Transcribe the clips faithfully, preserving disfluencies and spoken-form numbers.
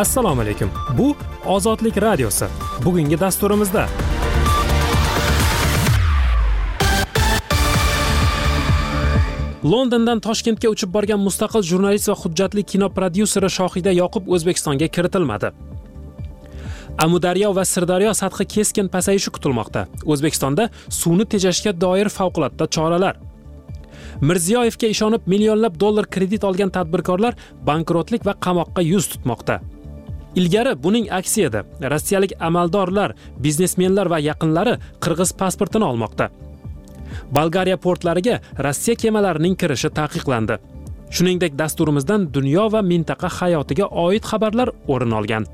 Assalomu alaykum. Bu Ozodlik radiosi. Bugungi dasturimizda Londondan Toshkentga uchib borgan mustaqil jurnalist va hujjatli kino prodyuseri Shohida Yoqub O'zbekistonga kiritilmadi. Amudaryo va Sirdaryo sathi keskin pasayishi kutilmoqda. O'zbekistonda suvni tejashga doir favqulodda choralar. Mirziyoyevga ishonib millionlab dollar kredit olgan tadbirkorlar bankrotlik va qamoqqa yuz tutmoqda. Ilgari buning aksi edi. Rossiyalik amaldorlar, biznesmenlar va yaqinlari qirg'iz pasportini olmoqda. Bolgariya portlariga Rossiya kemalarining kirishi taqiqlandi. Shuningdek, dasturimizdan dunyo va mintaqa hayotiga oid xabarlar o'rin olgan.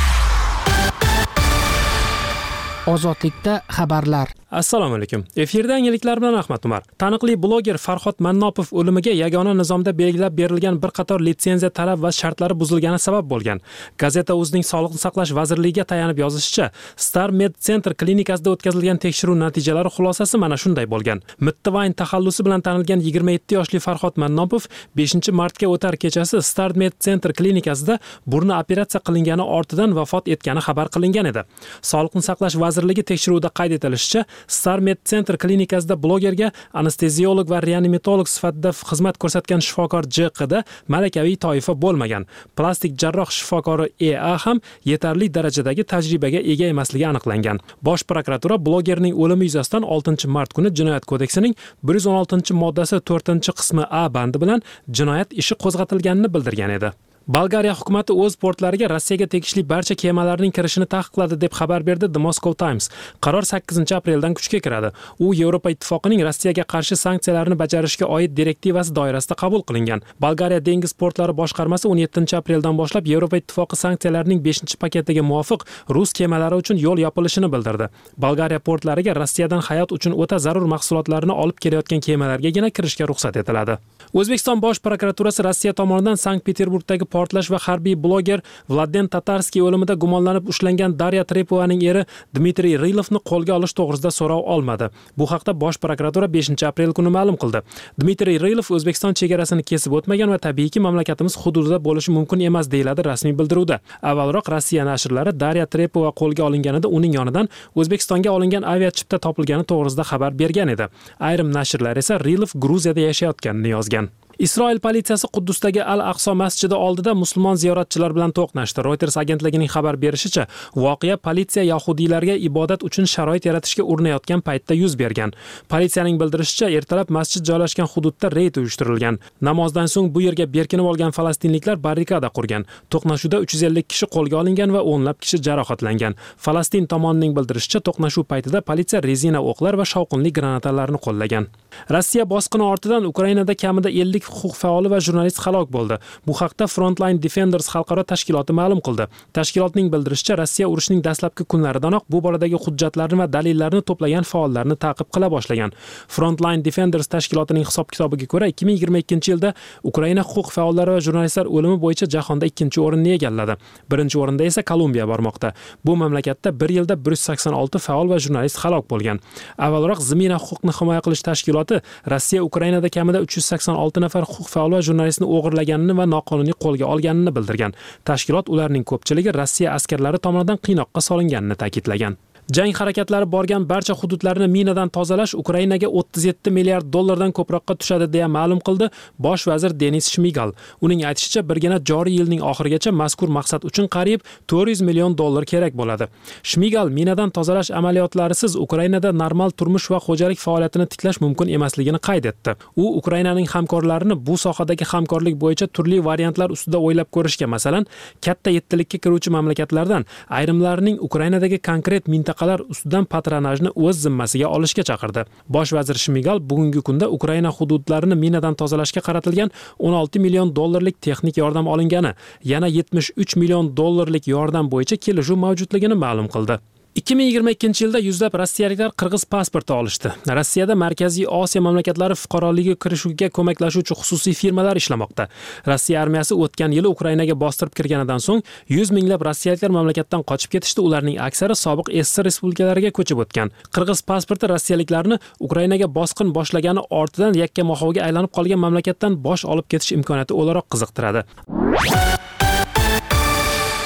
Ozodlikda xabarlar. Assalomu alaykum. Efirda yangiliklar bilan Ahmad Umar. Taniqli bloger Farhod Mannopov o'limiga yagona nizomda belgilab berilgan bir qator litsenziya talab va shartlari buzilgani sabab bo'lgan. Gazeta o'zining Sog'liqni saqlash vazirligiga tayanib yozishicha, Star Med Center klinikasida o'tkazilgan tekshiruv natijalari xulosasi mana shunday bo'lgan. Mittivayn taxallusi bilan tanilgan yigirma yetti yoshli Farhod Mannopov beshinchi martga o'tar kechasi Star Med Center klinikasida burni operatsiya qilingani ortidan vafot etgani xabar qilingan edi. Sog'liqni saqlash vazirligi tekshiruvida qayd etilishicha, Star Med Center klinikasida blogerga anesteziolog va reanimatolog sifatida xizmat ko'rsatgan shifokor J Q da malakaviy toifa bo'lmagan. Plastik jarroh shifokori E A ham yetarli darajadagi tajribaga ega emasligi aniqlangan. Bosh prokuratura blogerning o'limi yuzasidan oltinchi mart kuni Jinoyat kodeksining bir yuz o'n oltinchi moddasi to'rtinchi qismi A bandi bilan jinoyat ishi qo'zg'atilganini bildirgan edi. Bolgariya hukumati o'z portlariga Rossiyaga tegishli barcha kemalarning kirishini taqiqladi deb xabar berdi The Moscow Times. Qaror sakkizinchi apreldan kuchga kiradi. U Yevropa ittifoqining Rossiyaga qarshi sanksiyalarni bajarishga oid direktivasi doirasida qabul qilingan. Bolgariya dengiz portlari boshqarmasi o'n yettinchi apreldan boshlab Yevropa ittifoqi sanksiyalarining beshinchi paketiga muvofiq rus kemalari uchun yo'l yopilishini bildirdi. Bolgariya portlariga Rossiyadan hayot uchun o'ta zarur mahsulotlarni olib kelayotgan kemalargagina kirishga ruxsat etiladi. O'zbekiston bosh prokuraturasi Rossiya tomonidan Sankt-Peterburgdagi portlash va harbiy bloger Vladen Tatarskiy o'limida gumonlanib ushlangan Darya Trepovaning eri Dmitriy Rilovni qo'lga olish to'g'risida so'rov olmadi. Bu haqda bosh prokuratura beshinchi aprel kuni ma'lum qildi. Dmitriy Rilov O'zbekiston chegarasini kesib o'tmagan va tabiiyki mamlakatimiz hududida bo'lishi mumkin emas deyiladi rasmiy bildiruvda. Avvalroq Rossiya nashrlari Darya Trepova qo'lga olinganida uning yonidan O'zbekistonga olingan aviachipta topilgani to'g'risida xabar bergan edi. Ayrim nashrlar esa Rilov Gruziyada yashayotganini yozgan. Isroil politsiyasi Quddusdagi Al-Aqso masjidi oldida musulmon ziyoratchilar bilan to'qnashdi. Reuters agentligining xabar berishicha, voqea politsiya yahudiylarga ibodat uchun sharoit yaratishga urinayotgan paytda yuz bergan. Politsiyaning bildirishicha, ertalab masjid joylashgan hududda reyd uyushtirilgan. Namozdan so'ng bu yerga berkinib olgan falastinliklar barrikada qurgan. To'qnashuvda uch yuz ellik kishi qo'lga olingan va o'nlab kishi jarohatlangan. Falastin tomonining bildirishicha, to'qnashuv paytida politsiya rezina o'qlar va shovqinli granatalarni qo'llagan. Rossiya bosqini ortidan Ukrainada kamida ellik huquq faoli va jurnalist halok bo'ldi. Bu haqda Frontline Defenders xalqaro tashkiloti ma'lum qildi. Tashkilotning bildirishicha, Rossiya urushining dastlabki kunlaridanoq bu boradagi hujjatlarni va dalillarni to'plagan faollarni ta'qib qila boshlagan. Frontline Defenders tashkilotining hisob-kitobiga ko'ra, ikki ming yigirma ikkinchi yilda Ukraina huquq faollari va jurnalistlar o'limi bo'yicha jahonda ikkinchi o'rinni egalladi. Birinchi o'rinda esa Kolumbiya bormoqda. Bu mamlakatda bir yilda bir yuz sakson olti faol va jurnalist halok bo'lgan. Avvalroq Zimina huquqni himoya qilish tashkiloti Rossiya Ukrainada kamida uch yuz sakson olti nafar huquq faol va jurnalistni o'g'irlaganini va noqonuniy qo'lga olganini bildirgan. Tashkilot ularning ko'pchiligi Rossiya askarlari tomonidan qiynoqqa solinganini ta'kidlagan. Jang harakatlari borgan barcha hududlarni minadan tozalash Ukrainaga o'ttiz yetti milliard dollardan ko'proqqa tushadi deya ma'lum qildi bosh vazir Denis Shmigal. Uning aytishicha, birgina joriy yilning oxirigacha mazkur maqsad uchun qariyb to'rt yuz million dollar kerak bo'ladi. Shmigal minadan tozalash amaliyotlarisiz Ukrainada normal turmush va xo'jalik faoliyatini tiklash mumkin emasligini qayd etdi. U Ukrainaning hamkorlarini bu sohadagi hamkorlik bo'yicha turli variantlar ustida o'ylab ko'rishga, masalan, katta yettilikka kiruvchi mamlakatlardan ayrimlarining Ukrainadagi konkret mintaqa ustidan patronajni o'z zimmasiga olishga chaqirdi. Bosh vazir Shmigal bugungi kunda Ukraina hududlarini minadan tozalashga qaratilgan o'n olti million dollarlik texnik yordam olingani, yana yetmish uch million dollarlik yordam bo'yicha kelishuv mavjudligini ma'lum qildi. ikki ming yigirma ikkinchi yilda yuzlab rossiyaliklar qirg'iz pasporti olishdi. Rossiyada Markaziy Osiyo mamlakatlari fuqaroligiga kirishga ko'maklashuvchi xususiy firmalar ishlamoqda. Rossiya armiyasi o'tgan yili Ukrainaga bostirib kirganidan so'ng yuz minglab rossiyaliklar mamlakatdan qochib ketishdi. Ularning aksari sobiq S S R respublikalariga ko'chib o'tgan. Qirg'iz pasporti rossiyaliklarni Ukrainaga bosqin boshlagani ortidan yakka mohoviga aylanib qolgan mamlakatdan bosh olib ketish imkoniyati o'laroq qiziqtiradi.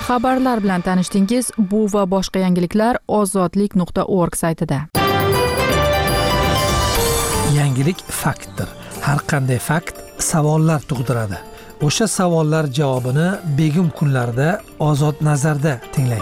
Xabarlar bilan tanishdingiz. Bu va boshqa yangiliklar ozodlik nuqta org saytida. Yangilik faktdir. Har qanday fakt savollar tug'diradi. O'sha savollar javobini begim kunlarda Ozod nazarda tinglang.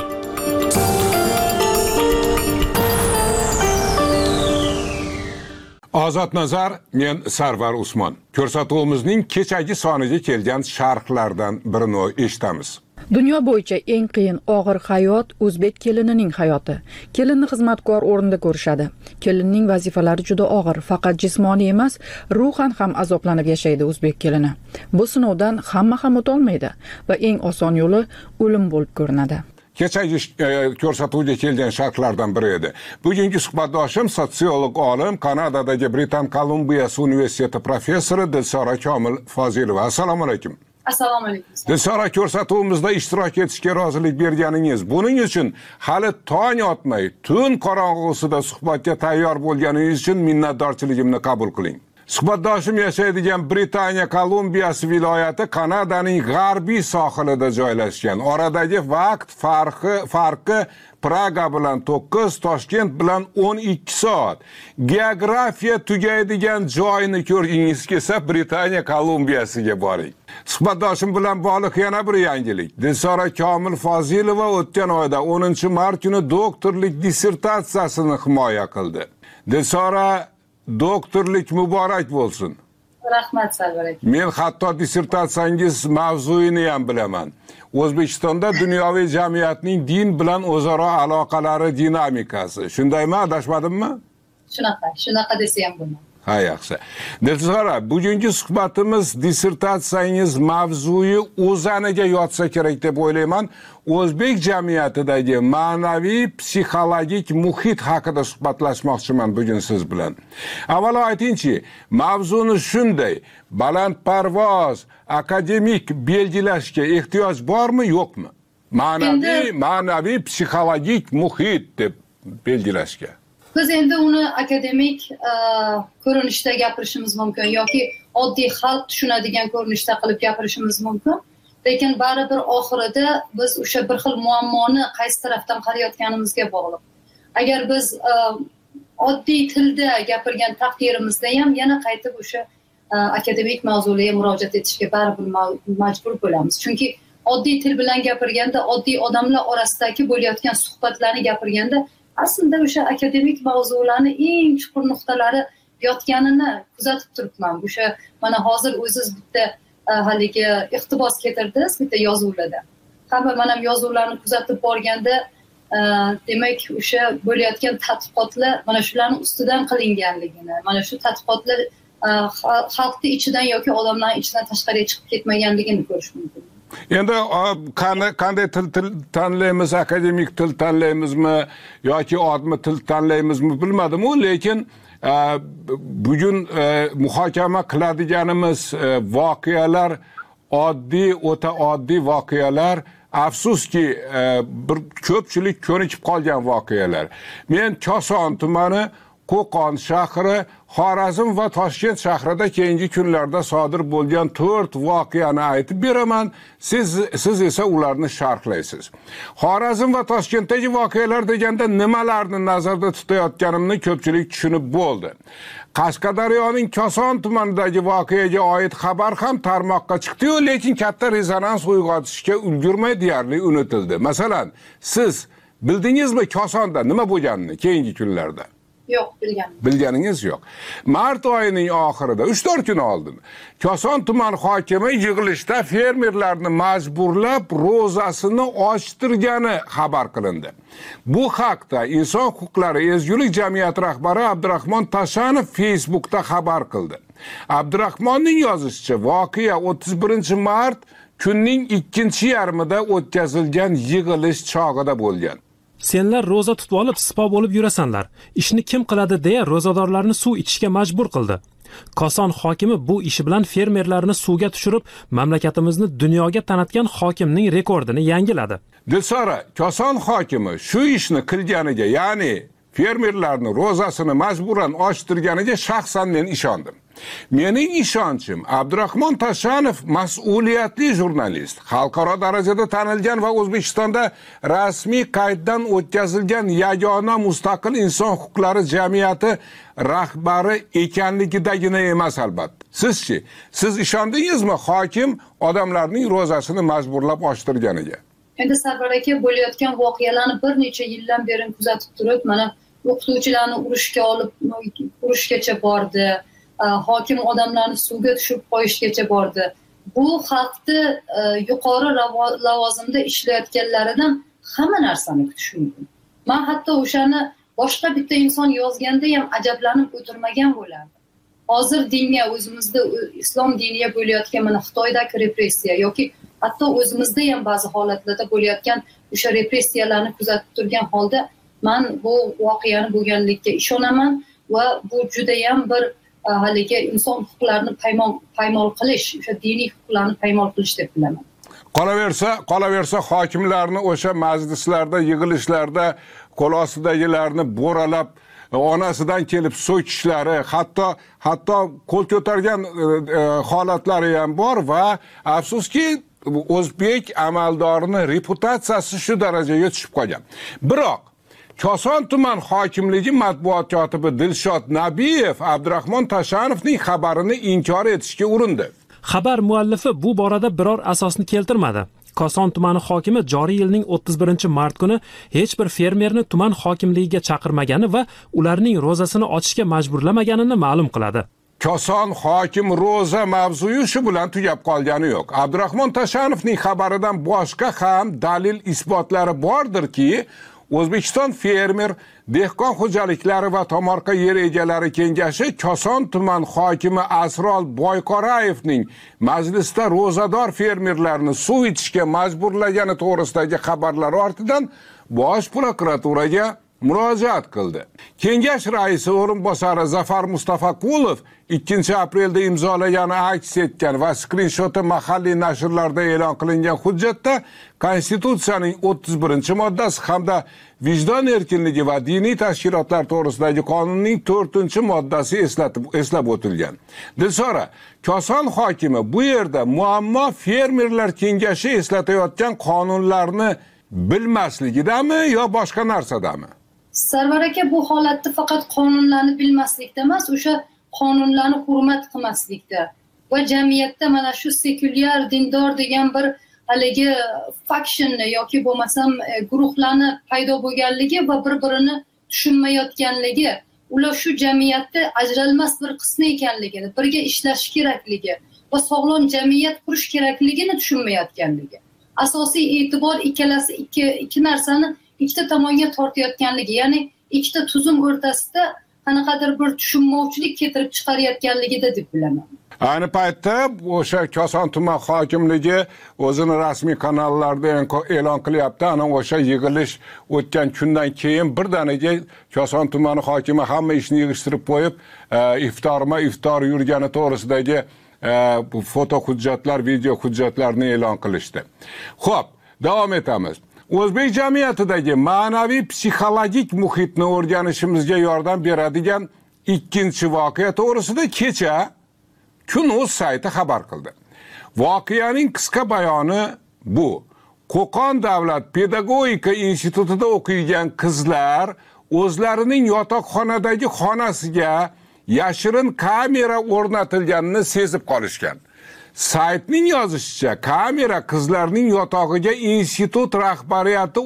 Ozod nazar, men Sarvar Usmon. Ko'rsatuvimizning kechagi soniga kelgan sharhlardan birini eshitamiz. Dunyo bo'yicha eng qiyin og'ir hayot o'zbek kelinining hayoti. Kelinni xizmatkor o'rinda ko'rishadi. Kelinning vazifalari juda og'ir, faqat jismoniy emas, ruhan ham azoblanib yashaydi o'zbek kelini. Bu sinovdan hamma ham o'tolmaydi va eng oson yo'li o'lim bo'lib ko'rinadi. Kechagi ko'rsatuvga kelgan sharhlardan biri edi. Bugungi suhbatdoshim sotsiolog olim, Kanadadagi Britan Kolumbiyasi universiteti professori Dilsora Komil Fozilova. Assalomu alaykum. Assalomu alaykum. Dilsora, ko'rsatuvimizda ishtirok etishga rozilik berganingiz, buning uchun hali tong otmay, tun qorong'usida suhbatga tayyor bo'lganingiz uchun minnatdorchiligimni qabul qiling. Suhbatdoshim yashaydigan Britaniya Kolumbiyasi viloyati Kanadaning g'arbiy sohilida joylashgan. Oradagi vaqt farqi farqi Praga bilan to'qqiz, Toshkent bilan o'n ikki soat. Geografiya tugaydigan joyni ko'rgingiz kelsa, Britaniya Kolumbiyasiga boring. Suhbatdoshim bilan bog'liq yana bir yangilik. Dilsora Komil Fozilova o'tgan oyda o'ninchi mart kuni doktorlik dissertatsiyasini himoya qildi. Dilsora, doktorlik muborak bo'lsin. Rahmat, Sarvar aka. Men hatto dissertatsiyangiz mavzuyini ham bilaman. O'zbekistonda dunyoviy jamiyatning din bilan o'zaro aloqalari dinamikasi. Shundaymi, adashmadimmi? Shunaqa, shunaqa desa ham bo'ladi. Ha, yaxshi. Dilsora, bugungi suhbatimiz dissertatsiyangiz mavzuyi o'zaniga yotsa kerak deb o'ylayman. O'zbek jamiyatidagi ma'naviy psixologik muhit haqida suhbatlashmoqchiman bugun siz bilan. Avvalo aytingchi, mavzuni shunday balandparvoz, akademik belgilashga ehtiyoj bormi, yo'qmi? Ma'naviy, ma'naviy psixologik muhit deb belgilashga. Biz endi uni akademik ko'rinishda gapirishimiz mumkin yoki oddiy xalq tushunadigan ko'rinishda qilib gapirishimiz mumkin. Lekin baribir oxirida biz o'sha bir xil muammoni qaysi tarafdan qarayotganimizga bog'liq. Agar biz oddiy tilda gapirgan taqdirimizda ham yana qaytib o'sha akademik mavzularga murojaat etishga baribir majbur bo'lamiz. Chunki oddiy til bilan gapirganda, oddiy odamlar orasidagi bo'layotgan suhbatlarni gapirganda aslında o'sha akademik mavzularni eng chuqur nuqtalari yotganini kuzatib turibman. O'sha mana hozir o'zingiz bitta haligi iqtibos keltirdingiz bitta yozuvlarda. Hamma mana yozuvlarni kuzatib borganda, demak o'sha bo'layotgan tadqiqotlar mana shularning ustidan qilinganligini, mana shu tadqiqotlar xalqning ichidan yoki odamlarning ichidan tashqariga chiqib ketmaganligini ko'rish mumkin. Endi qanday til tanlaymiz, akademik til tanlaymizmi yoki odmi til tanlaymizmi bilmadim-u, lekin bugun muhokama qiladiganimiz voqealar oddiy, o'ta oddiy voqealar, afsuski bir ko'pchilik ko'nikib qolgan voqealar. Men Koson tumani, Qo'qon shahri, Xorazm va Toshkent shahrida keyingi kunlarda sodir bo'lgan to'rt voqeani aytib beraman. Siz siz esa ularni sharhlaysiz. Xorazm va Toshkentdagi voqealar deganda nimalarni nazarda tutayotganimni ko'pchilik tushunib bo'ldi. Qashqadaryoning Koson tumanidagi voqeaga oid xabar ham tarmoqqa chiqdi-yu, lekin katta rezonans uyg'otishga ulgurmay deyarli unutildi. Masalan, siz bildingizmi Kosonda nima bo'lganini keyingi kunlarda? Yo'q, bilganim. Bilganingiz yo'q. Mart oyining oxirida uch to'rt kun oldin Koson tuman hokimi yig'ilishda fermerlarni majburlab ro'zasini ochtirgani xabar qilindi. Bu haqda Inson huquqlari ezgulik jamiyati rahbari Abdurahmon Tashanov Facebookda xabar qildi. Abdurahmonning yozishicha, voqea o'ttiz birinchi mart kunning ikkinchi yarmida o'tkazilgan yig'ilish chog'ida bo'lgan. Senlar roza tutib olib, sipo bo'lib yurasanlar. Ishni kim qiladi deya ro'zadorlarni suv ichishga majbur qildi. Koson hokimi bu ishi bilan fermerlarni suvga tushirib, mamlakatimizni dunyoga tanitgan hokimning rekordini yangiladi. Dilsora, Koson hokimi shu ishni qilganiga, ya'ni fermerlarni ro'zasini majburan ochtirganiga shaxsan men ishondim. Mening ishonchim, Abdurahmon Tashanov mas'uliyatli jurnalist, xalqaro darajada tanilgan va O'zbekistonda rasmiy qayddan o'tkazilgan yagona mustaqil inson huquqlari jamiyati rahbari ekanligidagina emas albatta. Sizchi, siz ishondingizmi hokim odamlarning ro'zasini majburlab ochtirganiga? Endi Sarvar aka bo'layotgan voqealarni bir necha yildan beri kuzatib turib, mana o'qituvchilarni urushga olib, urushgacha bordi. Hokim odamlarni suvga tushib qo'yishgacha bordi. Bu xalqni yuqori lavozimda ishlayotganlaridan hamma narsani kutish mumkin. Men hatto o'shani boshqa bitta inson yozganda ham ajablanib o'tirmagan bo'lardim. Hozir dinga, o'zimizda islom diniga bo'layotgan mana Xitoydagi repressiya yoki hatto o'zimizda ham ba'zi holatlarda bo'layotgan o'sha repressiyalarni kuzatib turgan holda men bu voqeani bo'lganligiga ishonaman va bu juda ham bir haligi inson huquqlarini paymol paymol qilish, o'sha diniy huquqlarni paymol qilish deb bilaman. Qolaversa, qolaversa hokimlarni o'sha majlislarda, yig'ilishlarda qo'l ostidagilarni bo'ralab, onasidan kelib so'kishlari, hatto hatto qo'l ko'targan holatlari ham bor va afsuski o'zbek amaldorining reputatsiyasi shu darajaga tushib qolgan. Biroq Koson tuman hokimligi matbuot kotibi Dilshod Nabiyev Abdurahmon Tashanovning xabarini inkor etishga urindi. Xabar muallifi bu borada biror asosni keltirmadi. Koson tumani hokimi joriy yilning o'ttiz birinchi mart kuni hech bir fermerni tuman hokimligiga chaqirmagani va ularning ro'zasini ochishga majburlamaganini ma'lum qiladi. Koson hokim ro'za mavzuyi shu bilan tugab qolgani yo'q. Abdurahmon Tashanovning xabaridan boshqa ham dalil isbotlari bordirki, O'zbekiston fermer, dehqon xo'jaliklari va tomorqa yer egalari kengashi Koson tuman hokimi Asrol Boyqorayevning majlisda ro'zador fermerlarni suv ichishga majburlagani to'g'risidagi xabarlar ortidan Bosh prokuraturaga murojaat qildi. Kengash raisi o'rinbosari Zafar Mustafaqulov ikkinchi aprelda imzolagani aks etgan va skrinshoti mahalliy nashrlarda e'lon qilingan hujjatda Konstitutsiyaning o'ttiz birinchi moddasi hamda vijdon erkinligi va diniy tashkilotlar to'g'risidagi qonunning to'rtinchi moddasi eslatib eslab o'tilgan. Dilsora, Koson hokimi bu yerda muammo fermerlar kengashi eslatayotgan qonunlarni bilmasligidami yo boshqa narsadami? Sarvar aka, bu holatda faqat qonunlarni bilmaslikda emas, o'sha qonunlarni hurmat qilmaslikda va jamiyatda mana shu sekulyar dindor degan bir haligi factionni yoki bo'lmasam guruhlarni paydo bo'lganligi va bir-birini tushunmayotganligi, ular shu jamiyatda ajralmas bir qismi ekanligini, birga ishlash kerakligi va sog'lom jamiyat qurish kerakligini tushunmayotganligi. Asosiy e'tibor ikkalasi ikki ikki narsani ikkita tomonga tortayotganligi, ya'ni ikkita tuzum o'rtasida qanaqadir bir tushunmovchilik keltirib chiqarayotganligida deb bilaman. Ayni paytda o'sha Koson tuman hokimligi o'zini rasmiy kanallarida e'lon qilyapti. Ana o'sha yig'ilish o'tgan kundan keyin birdaniga Koson tumani hokimi hamma ishni yig'ishtirib qo'yib, iftorma iftor yurgani to'g'risidagi bu foto hujjatlar, video hujjatlarni e'lon qilishdi. Xo'p, davom etamiz. O'zbek jamiyatidagi ma'naviy psixologik muhitni o'rganishimizga yordam beradigan ikkinchi voqea to'g'risida kecha Kun.uz sayti xabar qildi. Voqeaning qisqa bayoni bu. Qo'qon davlat pedagogika institutida o'qiydigan qizlar o'zlarining yotoqxonadagi xonasiga yashirin kamera o'rnatilganini sezib qolishgan. Saytning yozishicha, kamera qizlarning yotog'iga institut rahbariyati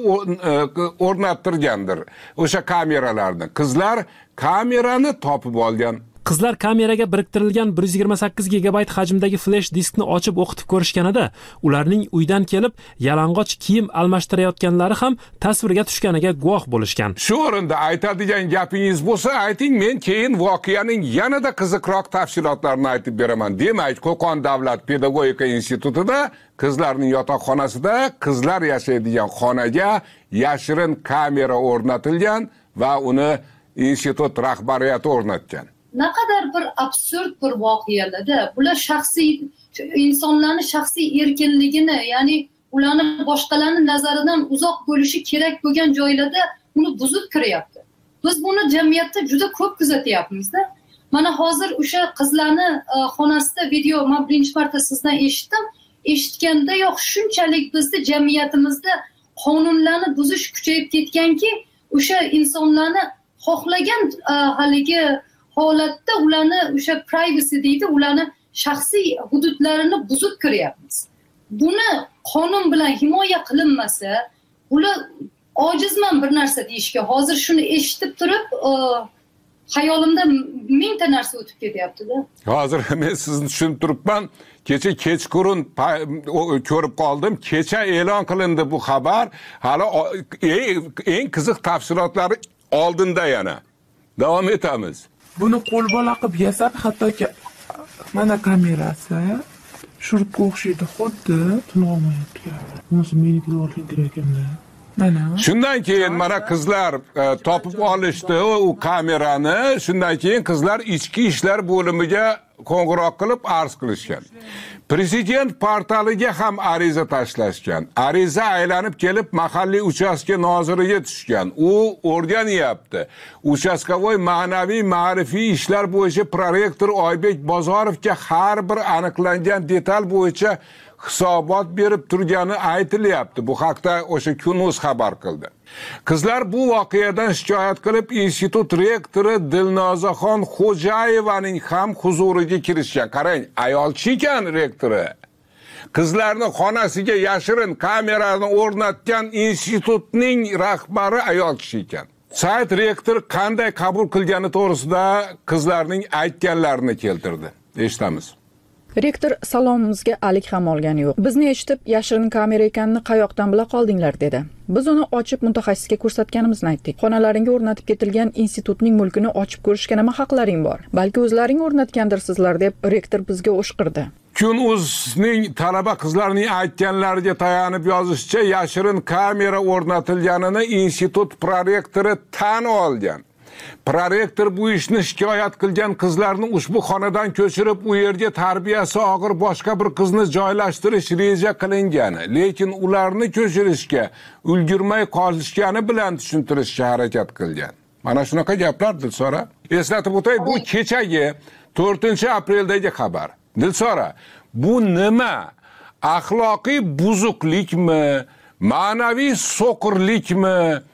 o'rnattirgandir. O'sha kameralarni qizlar kamerani topib olgan. Qizlar kameraga biriktirilgan bir yuz yigirma sakkiz gigabayt hajmdagi flash diskni ochib o'qitib ko'rishganida, ularning uydan kelib yalang'och kiyim almashtirayotganlari ham tasvirga tushganiga guvoh bo'lishgan. Shu o'rinda aytadigan gapingiz bo'lsa, ayting, men keyin voqeaning yanada qiziqroq tafsilotlarini aytib beraman. Demak, Qo'qon davlat pedagogika institutida qizlarning yotoqxonasida qizlar yashaydigan xonaga yashirin kamera o'rnatilgan va uni institut rahbariyati o'rnatgan. Naqadar bir absurd bir voqealarda bular shaxsiy insonlarning shaxsiy erkinligini, ya'ni ularning boshqalarning nazaridan uzoq bo'lishi kerak bo'lgan joylarda uni buzib kiryapti. biz buni jamiyatda juda ko'p kuzatyapmizda. Mana hozir o'sha qizlarni xonasida video men birinchi marta sizdan eshitdim. Eshitganda yo'q, shunchalik bizda jamiyatimizda qonunlarni buzish kuchayib ketganki, o'sha insonlarni xohlagan haligi holatda ularni o'sha privacy deydi, ularni shaxsiy hududlarini buzib kiryapmiz. Buni qonun bilan himoya qilinmasa, ular ojizman bir narsa deyishga. Hozir shuni eshitib turib, hayolimda mingta narsa o'tib ketyapti-da. Hozir men sizni tushunib turibman. Kecha kechqurun ko'rib qoldim. Kecha e'lon qilindi bu xabar. Hali eng qiziq tafsilotlari oldinda yana. Davom etamiz. Buni qo'lbola qilib yasab, hattoki mana kamerasi shurtga o'xshaydi, xuddi tunolmayapti. Bunisi meniki o'rnaytirayotganda. Mana. Shundan keyin mana qizlar e, topib olishdi u kamerani. Shundan keyin qizlar ichki ishlar bo'limiga qo'ng'iroq qilib arz qilishgan. Prezident portaliga ham ariza tashlashgan. Ariza aylanib kelib mahalliy uchastka noziriga tushgan. U o'rganyapti. Uchastkovoy ma'naviy ma'rifiy ishlar bo'yicha prorektor Oybek Bozorovga har bir aniqlangan detal bo'yicha hisobot berib turgani aytilyapti. Bu haqda o'sha Kun.uz xabar qildi. Qizlar bu voqeadan shikoyat qilib institut rektori Dilnozaxon Xo'jayevaning ham huzuriga kirishgan. Qarang, ayol ekan rektori. Qizlarni xonasiga yashirin kamerani o'rnatgan institutning rahbari ayol kishi ekan. Sayt rektor qanday qabul qilgani to'g'risida qizlarning aytganlarini keltirdi. Eshitamiz. Rektor salomimizga alik ham olgani yo'q. Bizni eshitib, yashirin kamera ekanini qayoqdan bila qoldinglar dedi. Biz uni ochib mutaxassisga ko'rsatganimizni aytdik. Xonalaringga o'rnatib ketilgan institutning mulkini ochib ko'rishga nima haqlaring bor? Balki o'zlaring o'rnatgandirsizlar deb rektor bizga o'shqirdi. Kun.uzning talaba qizlarning aytganlariga tayanib yozishicha, yashirin kamera o'rnatilganini institut prorektori tan olgan. Prorektor bu ishni shikoyat qilgan qizlarni ushbu xonadan ko'chirib, u yerga tarbiyasi og'ir boshqa bir qizni joylashtirish reja qilingan, lekin ularni ko'chirishga ulgurmay qolishgani bilan tushuntirishga harakat qilgan. Mana shunaqa gaplar Dilsora. Eslatib o'tay, bu kechagi to'rtinchi apreldagi xabar. Dilsora, bu nima? Axloqiy buzuqlikmi, ma'naviy so'qirlikmi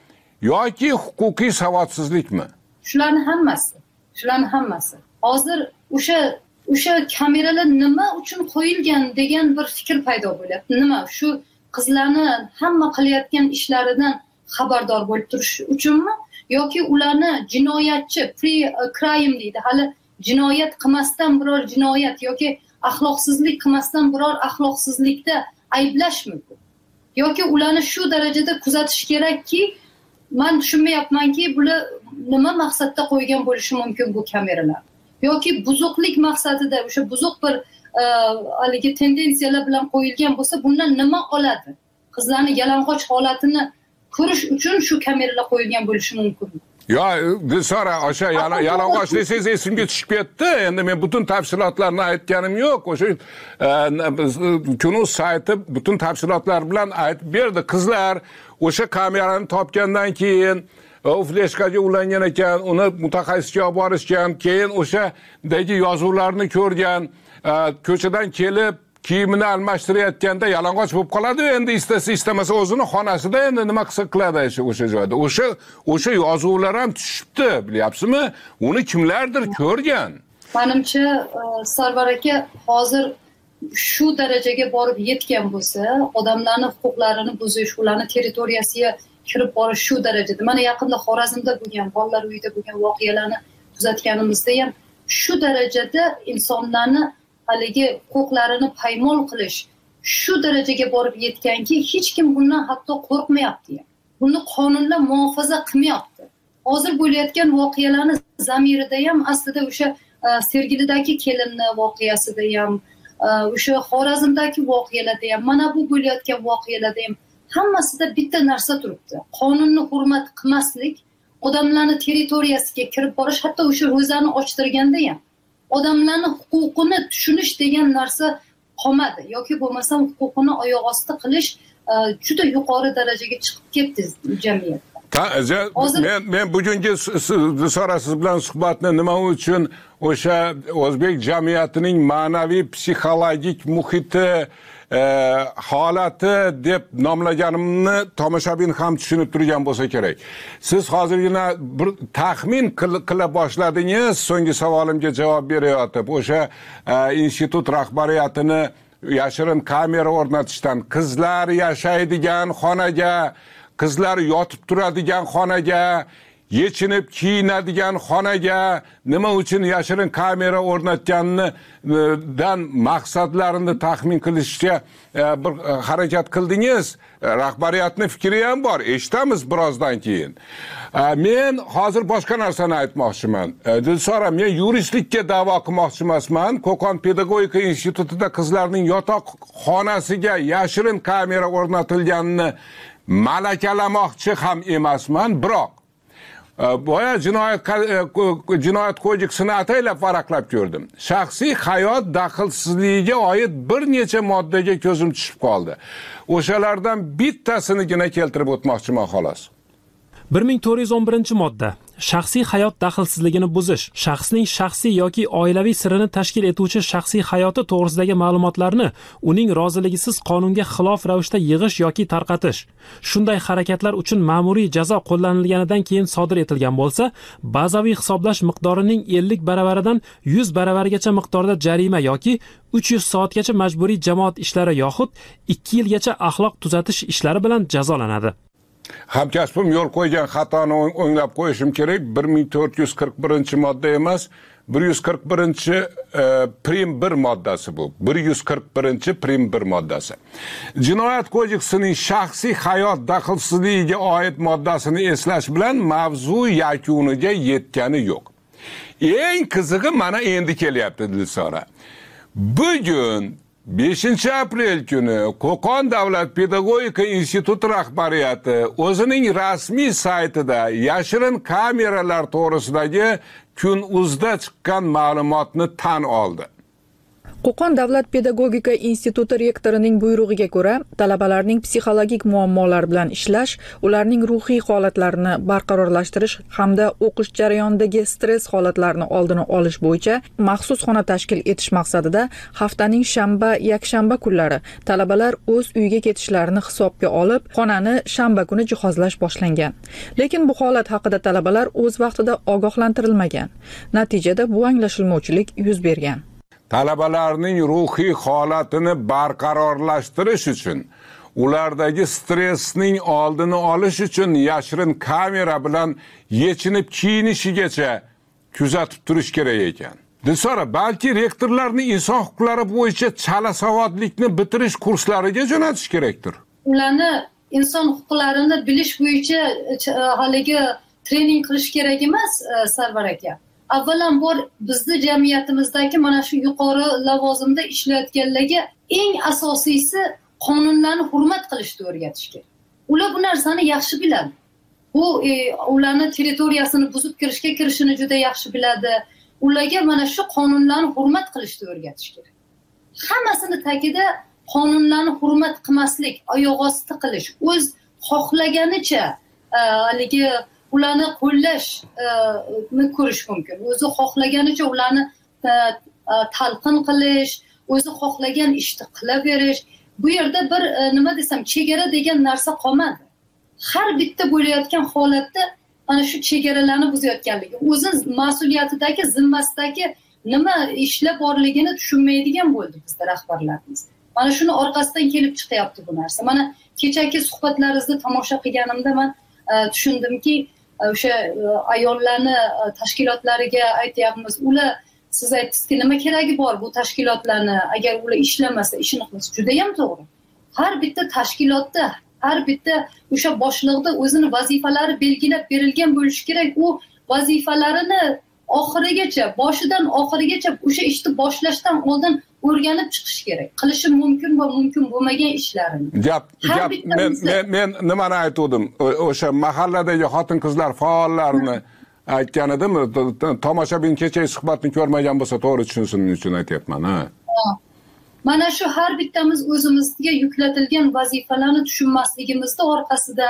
yoki huquqiy savodsizlikmi? Shularning hammasi. Shularning hammasi. Hozir o'sha o'sha kameralar nima uchun qo'yilgan degan bir fikr paydo bo'lyapti. Nima? Shu qizlarni hamma qilayotgan ishlaridan xabardor bo'lib turish uchunmi yoki ularni jinoyatchi, pre-crime deydi, hali jinoyat qilmasdan biror jinoyat yoki axloqsizlik qilmasdan biror axloqsizlikda ayblash mumkin. Yoki ularni shu darajada kuzatish kerakki, men tushunmayapmanki, bular nima maqsadda qo'ygan bo'lishi mumkin bu kameralar. Yoki buzuqlik maqsadida o'sha buzuq bir haligi tendensiyalar bilan qo'yilgan bo'lsa, bundan nima oladi? Qizlarning yalang'och holatini ko'rish uchun shu kameralar qo'yilgan bo'lishi mumkin. Yo, Dilsora, o'sha yalang'och desangiz esimga tushib ketdi. Endi men butun tafsilotlarni aytganim yo'q. O'sha Kun.uz sayti butun tafsilotlar bilan aytib berdi. Qizlar o'sha kamerani topgandan keyin u fleshkaga ulangan ekan, uni mutaxassisga olib borishgan, keyin o'shadagi yozuvlarni ko'rgan, ko'chadan kelib kiyimini almashtirayotganda yalang'och bo'lib qoladi. Endi istasa istamasa o'zini xonasida endi nima qilsa qiladi o'sha joyda. O'sha o'sha yozuvlar ham tushibdi, bilyapsizmi? Uni kimlardir ko'rgan. Menimcha, Sarvar aka hozir shu darajaga borib yetgan bo'lsa, odamlarning huquqlarini buzish, ularning territoriyasiga kirib borish shu darajada. Mana yaqinda Xorazmda bo'lgan, bolalar uyida bo'lgan voqealarni kuzatganimizda ham shu darajada insonlarni haligi huquqlarini paymol qilish shu darajaga borib yetganki, hech kim bundan hatto qo'rqmayapti. Buni qonunlar muhofaza qilmayapti. Hozir bo'layotgan voqealarni zamirida ham aslida o'sha Sergelidagi kelinni voqeasida ham, o'sha Xorazmdagi voqealarda ham, mana bu bo'layotgan voqealarda ham hammasida bitta narsa turibdi. Qonunni hurmat qilmaslik, odamlarning territoriyasiga kirib borish, hatto o'sha ro'zani ochtirganda ham odamlarning huquqini tushunish degan narsa qolmadi yoki bo'lmasam huquqini oyoq osti qilish juda yuqori darajaga chiqib ketdi jamiyatda. men men bugungi Dilsora siz bilan suhbatni nima uchun o'sha o'zbek jamiyatining ma'naviy psixologik muhiti e, holati deb nomlaganimni tomoshabin ham tushunib turgan bo'lsa kerak. Siz hozirgina bir taxmin qila boshladingiz so'nggi savolimga javob berayotib. O'sha e, institut rahbariyatini yashirin kamera o'rnatishdan, qizlar yashaydigan xonaga, qizlar yotib turadigan xonaga, yechinib kiyinadigan xonaga nima uchun yashirin kamera o'rnatganidan maqsadlarini taxmin qilishga bir harakat qildingiz. Rahbariyatning fikri ham bor. Eshitamiz birozdan keyin. Men hozir boshqa narsani aytmoqchiman. Dilsora, men yuristlikka da'vo qilmoqchi emasman. Qo'qon pedagogika institutida qizlarning yotoq xonasiga yashirin kamera o'rnatilganini malakalamoqchi ham emasman, biroq boya jinoyat jinoyat kodeksini ataylab varaqlab ko'rdim. Shaxsiy hayot daxlsizligiga oid bir necha moddaga ko'zim tushib qoldi. O'shalardan bittasinigina keltirib o'tmoqchiman xolos. bir ming to'rt yuz o'n birinchi modda. Shaxsiy hayot daxlsizligini buzish, shaxsning shaxsiy yoki oilaviy sirini tashkil etuvchi shaxsiy hayoti to'g'risidagi ma'lumotlarni uning roziligisiz qonunga xilof ravishda yig'ish yoki tarqatish. Shunday harakatlar uchun ma'muriy jazo qo'llanilganidan keyin sodir etilgan bo'lsa, bazaviy hisoblash miqdorining ellik baravaridan yuz baravarigacha miqdorda jarima yoki uch yuz soatgacha majburiy jamoat ishlari yoxud ikki yilgacha axloq tuzatish ishlari bilan jazolanadi. Hamkasbim yo'l qo'ygan xatoni o'nglab qo'yishim kerak. bir ming to'rt yuz qirq birinchi modda emas, bir yuz qirq birinchi prim bir moddasi bu. bir yuz qirq birinchi prim bir moddasi. Jinoyat kodeksining shaxsiy hayot daxlsizligiga oid moddasini eslash bilan mavzu yakuniga yetgani yo'q. Eng qizig'i mana endi kelyapti Dilsora. Bugun beshinchi aprel kuni Qo'qon davlat pedagogika instituti rahbariyati o'zining rasmiy saytida yashirin kameralar to'g'risidagi Kun.uzda chiqqan ma'lumotni tan oldi. Qo'qon davlat pedagogika instituti rektorining buyrug'iga ko'ra, talabalarning psixologik muammolar bilan ishlash, ularning ruhiy holatlarini barqarorlashtirish hamda o'qish jarayonidagi stress holatlarini oldini olish bo'yicha maxsus xona tashkil etish maqsadida haftaning shanba, yakshanba kunlari talabalar o'z uyiga ketishlarini hisobga olib, xonani shanba kuni jihozlash boshlangan. Lekin bu holat haqida talabalar o'z vaqtida ogohlantirilmagan. Natijada bu anglashilmovchilik yuz bergan. Talabalarning ruhiy holatini barqarorlashtirish uchun, ulardagi stressning oldini olish uchun yashirin kamera bilan yechinib kiyinishigacha kuzatib turish kerak ekan. Dilsora, balki rektorlarning inson huquqlari bo'yicha chala savodlikni bitirish kurslariga jo'natish kerakdir. Ularni inson huquqlarini bilish bo'yicha haligi trening qilish kerak emas, Sarvar aka. Avvalambor bizni jamiyatimizdagi mana shu yuqori lavozimda ishlayotganlarga eng asosiysi qonunlarni hurmat qilishni o'rgatish kerak. Ular bu narsani yaxshi biladi. Bu e, ularning territoriyasini buzib kirishga kirishini juda yaxshi biladi. Ularga mana shu qonunlarni hurmat qilishni o'rgatish kerak. Hammasini tagida qonunlarni hurmat qilmaslik, oyoq osti qilish, o'z xohlaganicha haligi ularni qo'llashni ko'rish mumkin. O'zi xohlaganicha ularni talqin qilish, o'zi xohlagan ishni qilaverish. Bu yerda bir nima desam, chegara degan narsa qolmadi. Har bitta bo'layotgan holatda ana shu chegaralarni buzayotganligi, o'zi mas'uliyatidagi, zimmasidagi nima ishlar borligini tushunmaydigan bo'ldi bizda rahbarlarimiz. Mana shuni orqasidan kelib chiqyapti bu narsa. Mana kechagi suhbatlaringizni tomosha qilganimda men tushundimki, o'sha ayollarni tashkilotlariga aytyapmiz. Ular siz aytdingizki, nima keragi bor bu tashkilotlarni, agar ular ishlamasa, ishini qilsa juda ham to'g'ri. Har bitta tashkilotda, har bitta o'sha boshliqda o'zini vazifalari belgilab berilgan bo'lishi kerak. U vazifalarini oxirigacha, boshidan oxirigacha o'sha ishni boshlashdan oldin o'rganib chiqish kerak. Qilishi mumkin va mumkin bo'lmagan ishlarini. Gap, gap men men men nimani aytdim? O'sha mahalladagi xotin-qizlar faollarini aytgan edim. Tomoshabin kechagi suhbatni ko'rmagan bo'lsa, to'g'ri tushunsin uchun aytyapman, ha. Mana shu har bittamiz o'zimizga yuklatilgan vazifalarni tushunmasligimizning orqasidan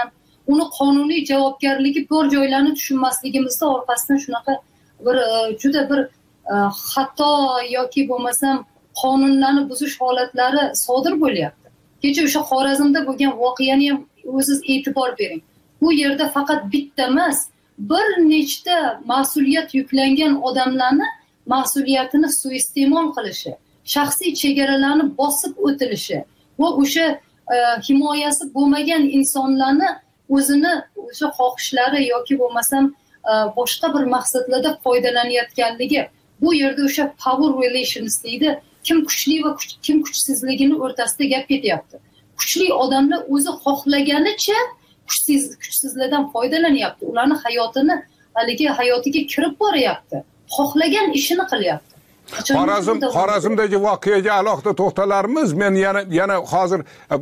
uni qonuniy javobgarligi bor joylarni tushunmasligimizni orqasidan shunaqa bir juda bir xato yoki bo'lmasam qonunlarni buzish holatlari sodir bo'lyapti. Kecha o'sha Xorazmda bo'lgan voqeani ham o'zingiz e'tibor bering. Bu yerda faqat bitta emas, bir nechta mas'uliyat yuklangan odamlarni mas'uliyatini suiiste'mol qilishi, shaxsiy chegaralarni bosib o'tilishi va o'sha himoyasi bo'lmagan insonlarni o'zini o'sha xohishlari yoki bo'lmasam boshqa bir maqsadlarda foydalanayotganligi, bu yerda o'sha power relations deydi, kim kuchli va kim kuchsizligini o'rtasida gap ketyapti. Kuchli odamlar o'zi xohlaganicha kuchsiz kuchsizlardan foydalanyapti. Ularning hayotini haligi hayotiga kirib boryapti. Xohlagan ishini qilyapti. Xorazm Xorazmdagi voqeaga alohida to'xtalarmiz. Men yana yana hozir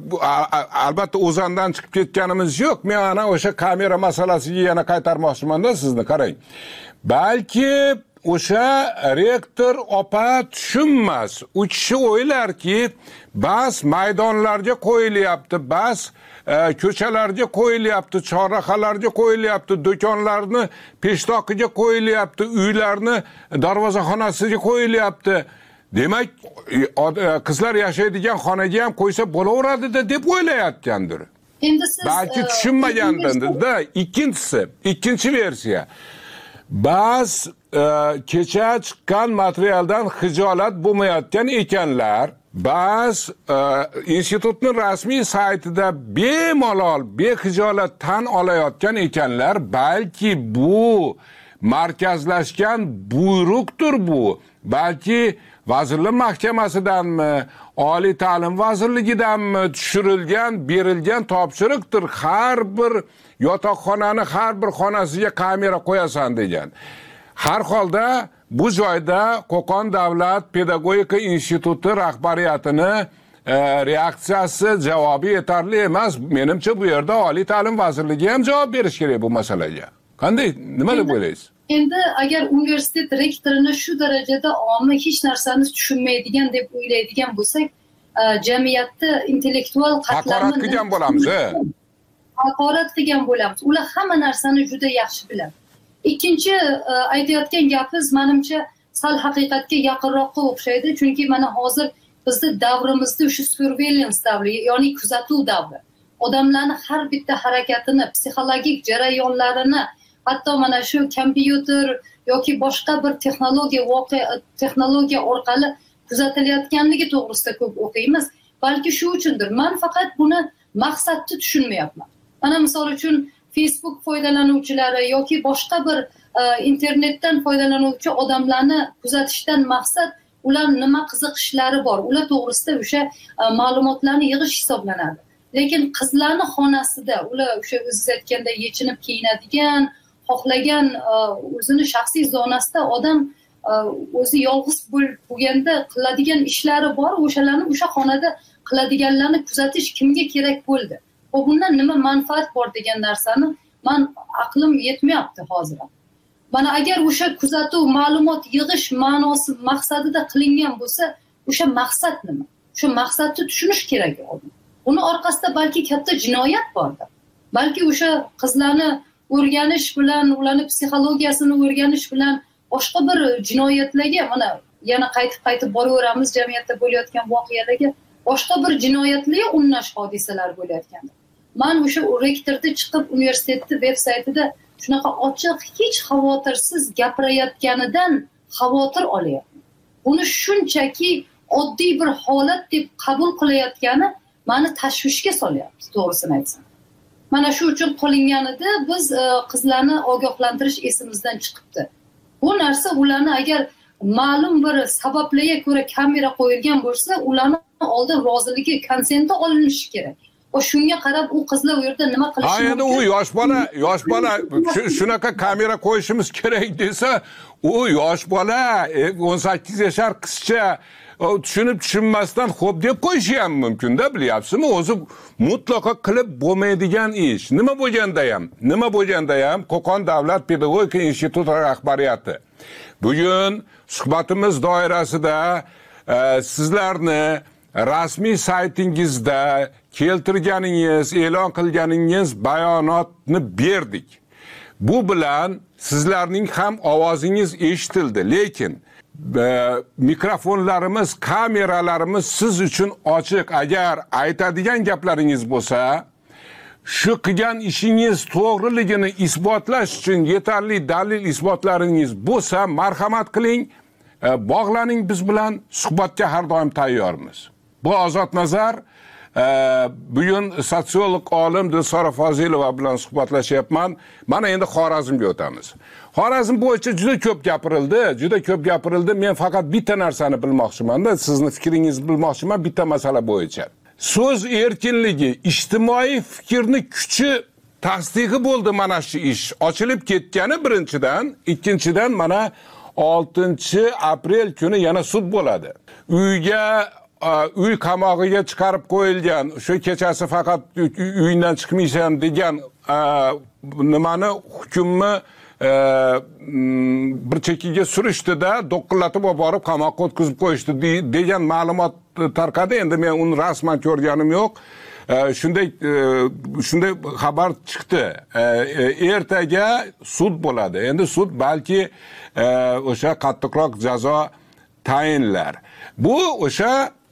albatta o'zandan chiqib ketganimiz yo'q. Men ana o'sha kamera masalasiga yana qaytarmoqchiman-da sizni, qarang. Balki o'sha rektor opa tushunmas. U kishi o'ylarki, bas maydonlarga qo'yilyapti, bas ko'chalarga qo'yilyapti, chorrahalarga qo'yilyapti, do'konlarni peshtoqiga qo'yilyapti, uylarni darvozaxonasiga qo'yilyapti. Demak, qizlar yashaydigan xonaga ham qo'ysa bo'laveradi-da deb o'ylayotgandir. Endi siz balki tushunmagandir-da. Ikkinchisi, ikkinchi versiya. Ba'z kecha chiqqan materialdan xijolat bo'lmayotgan ekanlar. Ba'z institutning rasmiy saytida bemalol, bexijolat tan olayotgan ekanlar. Balki bu markazlashgan buyruqdir bu. Balki Vazirlar Mahkamasidanmi, Oliy ta'lim vazirligidanmi tushirilgan, berilgan topshiriqdir. Har bir yotoqxonani har bir xonasiga kamera qo'yasan degan. Har holda bu joyda Qo'qon davlat pedagogika instituti rahbariyatini e, reaksiyasi, javobi yetarli emas. Menimcha bu yerda Oliy ta'lim vazirligi ham javob berish kerak bu masalaga. Qanday, nima deb o'ylaysiz? Endi agar universitet rektorini shu darajada omma hech narsani tushunmaydigan deb o'ylaydigan bo'lsak, jamiyatda intellektual qatlamni haqorat qilgan bo'lamiz. Haqorat qilgan bo'lamiz. Ular hamma narsani juda yaxshi biladi. Ikkinchi aytayotgan gapingiz menimcha sal haqiqatga yaqinroqqa o'xshaydi, chunki mana hozir bizning davrimizda o'sha surveillance davri, ya'ni kuzatuv davri. Odamlarning har bitta harakatini, psixologik jarayonlarini, hatto mana shu kompyuter yoki boshqa bir texnologiya voqea texnologiya orqali kuzatilayotganligi to'g'risida ko'p o'qiymiz. Balki shu uchundir. Men faqat buni maqsadni tushunmayapman. Mana misol uchun Facebook foydalanuvchilari yoki boshqa bir internetdan foydalanuvchi odamlarni kuzatishdan maqsad ular nima qiziqishlari bor, ular to'g'risida o'sha ma'lumotlarni yig'ish hisoblanadi. Lekin qizlarning xonasida ular o'sha o'zingiz aytganda yechinib kiyinadigan, xohlagan o'zini shaxsiy zonasida odam o'zi yolg'iz bo'lganda qiladigan ishlari bor, o'shalarni o'sha xonada qiladiganlarni kuzatish kimga kerak bo'ldi? Va bundan nima manfaat bor degan narsani men aqlim yetmayapti hozir. Mana agar o'sha kuzatuv, ma'lumot yig'ish ma'nosi maqsadida qilingan bo'lsa, o'sha maqsad nima? O'sha maqsadni tushunish kerak odam. Uni orqasida balki katta jinoyat bordir. Balki o'sha qizlarni o'rganish bilan, ularning psixologiyasini o'rganish bilan boshqa bir jinoyatlarga, mana yana qaytib-qaytib boraveramiz jamiyatda bo'layotgan voqealarga, boshqa bir jinoyatlarga unnash hodisalar bo'layotgandir. Men o'sha rektorda chiqib universitetning veb-saytida shunaqa ochiq, hech xavotirsiz gapirayotganidan xavotir olyapman. Buni shunchaki oddiy bir holat deb qabul qilayotgani meni tashvishga solyapti, to'g'risini aytsam. Mana shu uchun qilinganida biz qizlarni ogohlantirish esimizdan chiqibdi. Bu narsa ularni agar ma'lum bir sabablarga ko'ra kamera qo'yilgan bo'lsa, ularning oldin roziligi, konsenti olinishi kerak. Va shunga qarab u qizlar u yerda nima qilishi mumkin? Endi u yosh bola, yosh bola shunaqa kamera qo'yishimiz kerak desa, u yosh bola o'n sakkiz yashar qizcha tushunib tushunmasdan xo'p deb qo'yishi ham mumkin-da, bilyapsizmi? O'zi mutlaqo qilib bo'lmaydigan ish. Nima bo'lganda ham, nima bo'lganda ham Qo'qon davlat pedagogika instituti rahbariyati bugun suhbatimiz doirasida e, sizlarni rasmiy saytingizda keltirganingiz, e'lon qilganingiz bayonotni berdik. Bu bilan sizlarning ham ovozingiz eshitildi, lekin e, mikrofonlarimiz, kameralarimiz siz uchun ochiq. Agar aytadigan gaplaringiz bo'lsa, shu qilgan ishingiz to'g'riligini isbotlash uchun yetarli dalil isbotlaringiz bo'lsa, marhamat qiling, e, bog'laning biz bilan, suhbatga har doim tayyormiz. Bu Ozod Nazar, e, bugun sotsiolog olim Dilsora Fozilova bilan suhbatlashyapman. Mana endi Xorazmga o'tamiz. Xorazm bo'yicha juda ko'p gapirildi, juda ko'p gapirildi. Men faqat bitta narsani bilmoqchiman-da, sizni fikringizni bilmoqchiman bitta masala bo'yicha. So'z erkinligi, ijtimoiy fikrni kuchi tasdig'i bo'ldi mana shu ish. Ochilib ketgani birinchidan, ikkinchidan mana oltinchi aprel kuni yana sud bo'ladi. Uyga uy qamog'iga chiqarib qo'yilgan, shu kechasi faqat uydan chiqmaysan degan nimani hukmni bir chekiga surishdi-da, do'qillatib olib borib qamoqqa o'tkazib qo'yishdi degan ma'lumot tarqadi. Endi men uni rasman ko'rganim yo'q. Shunday shunday xabar chiqdi. Ertaga sud bo'ladi. Endi sud balki o'sha qattiqroq jazo tayinlar. Bu o'sha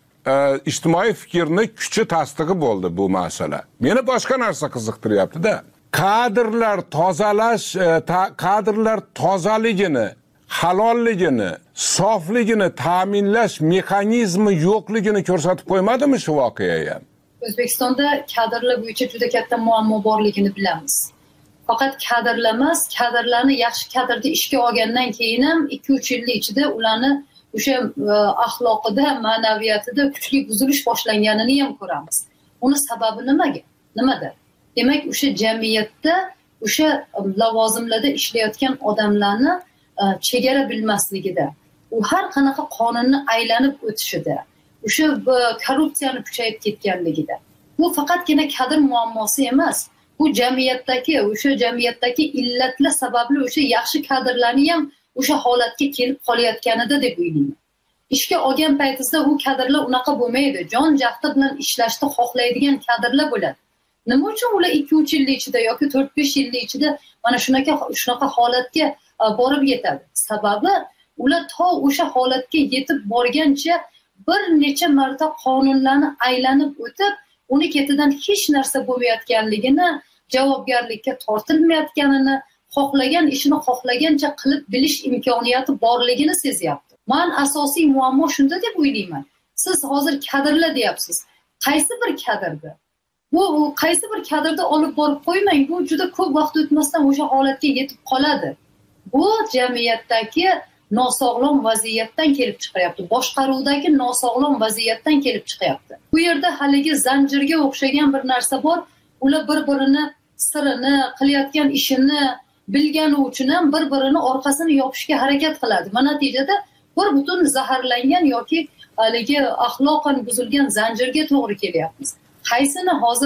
ijtimoiy fikrni kuchi tasdig'i bo'ldi bu masala. Meni boshqa narsa qiziqtiryapti-da. Kadrlar tozalash, kadrlar tozaligini, halolligini, sofligini ta'minlash mexanizmi yo'qligini ko'rsatib qo'ymadimi shu voqea ham? O'zbekistonda kadrlar bo'yicha juda katta muammo borligini bilamiz. Faqat kadrlar emas, kadrlarni yaxshi kadrda ishga olgandan keyin ham ikki uch yil ichida ularni o'sha axloqida, ma'naviyatida kuchli buzilish boshlanganini ham ko'ramiz. Uni sababi nimaga? Nimada? Demak, o'sha jamiyatda, o'sha lavozimlarda ishlayotgan odamlarni chegara bilmasligida, u har qanaqa qonunni aylanib o'tishida, o'sha korrupsiyani kuchayib ketganligida. Bu faqatgina kadr muammosi emas. Bu jamiyatdagi, o'sha jamiyatdagi illatlar sababli o'sha yaxshi kadrlarni ham o'sha holatga kelib qolayotganida deb o'ylayman. Ishga olgan paytingizda u kadrlar unaqa bo'lmaydi. Jon jahdi bilan ishlashni xohlaydigan kadrlar bo'ladi. Nima uchun ular ikki uch yil ichida yoki to'rt besh yil ichida mana shunaqa shunaqa holatga borib yetadi? Sababi ular to o'sha holatga yetib borgancha bir necha marta qonunlarni aylanib o'tib, uni ketidan hech narsa bo'lmayotganligini, javobgarlikka tortilmayotganini, xohlagan ishini xohlagancha qilib bilish imkoniyati borligini sezyapti. Men asosiy muammo shunda deb o'ylayman. Siz hozir kadrlar deyapsiz. Qaysi bir kadrda? Bu qaysi bir kadrda olib borib qo'ymang, bu juda ko'p vaqt o'tmasdan o'sha holatga yetib qoladi. Bu jamiyatdagi nosog'lom vaziyatdan kelib chiqyapti. Boshqaruvdagi nosog'lom vaziyatdan kelib chiqyapti. Bu yerda haligi zanjirga o'xshagan bir narsa bor. Ular bir-birini sirini, qilayotgan ishini bilgani uchun ham bir-birini orqasini yopishga harakat qiladi. Mana natijada bir butun zaharlangan yoki haligi axloqan buzilgan zanjirga to'g'ri kelyapmiz. Qaysini hozir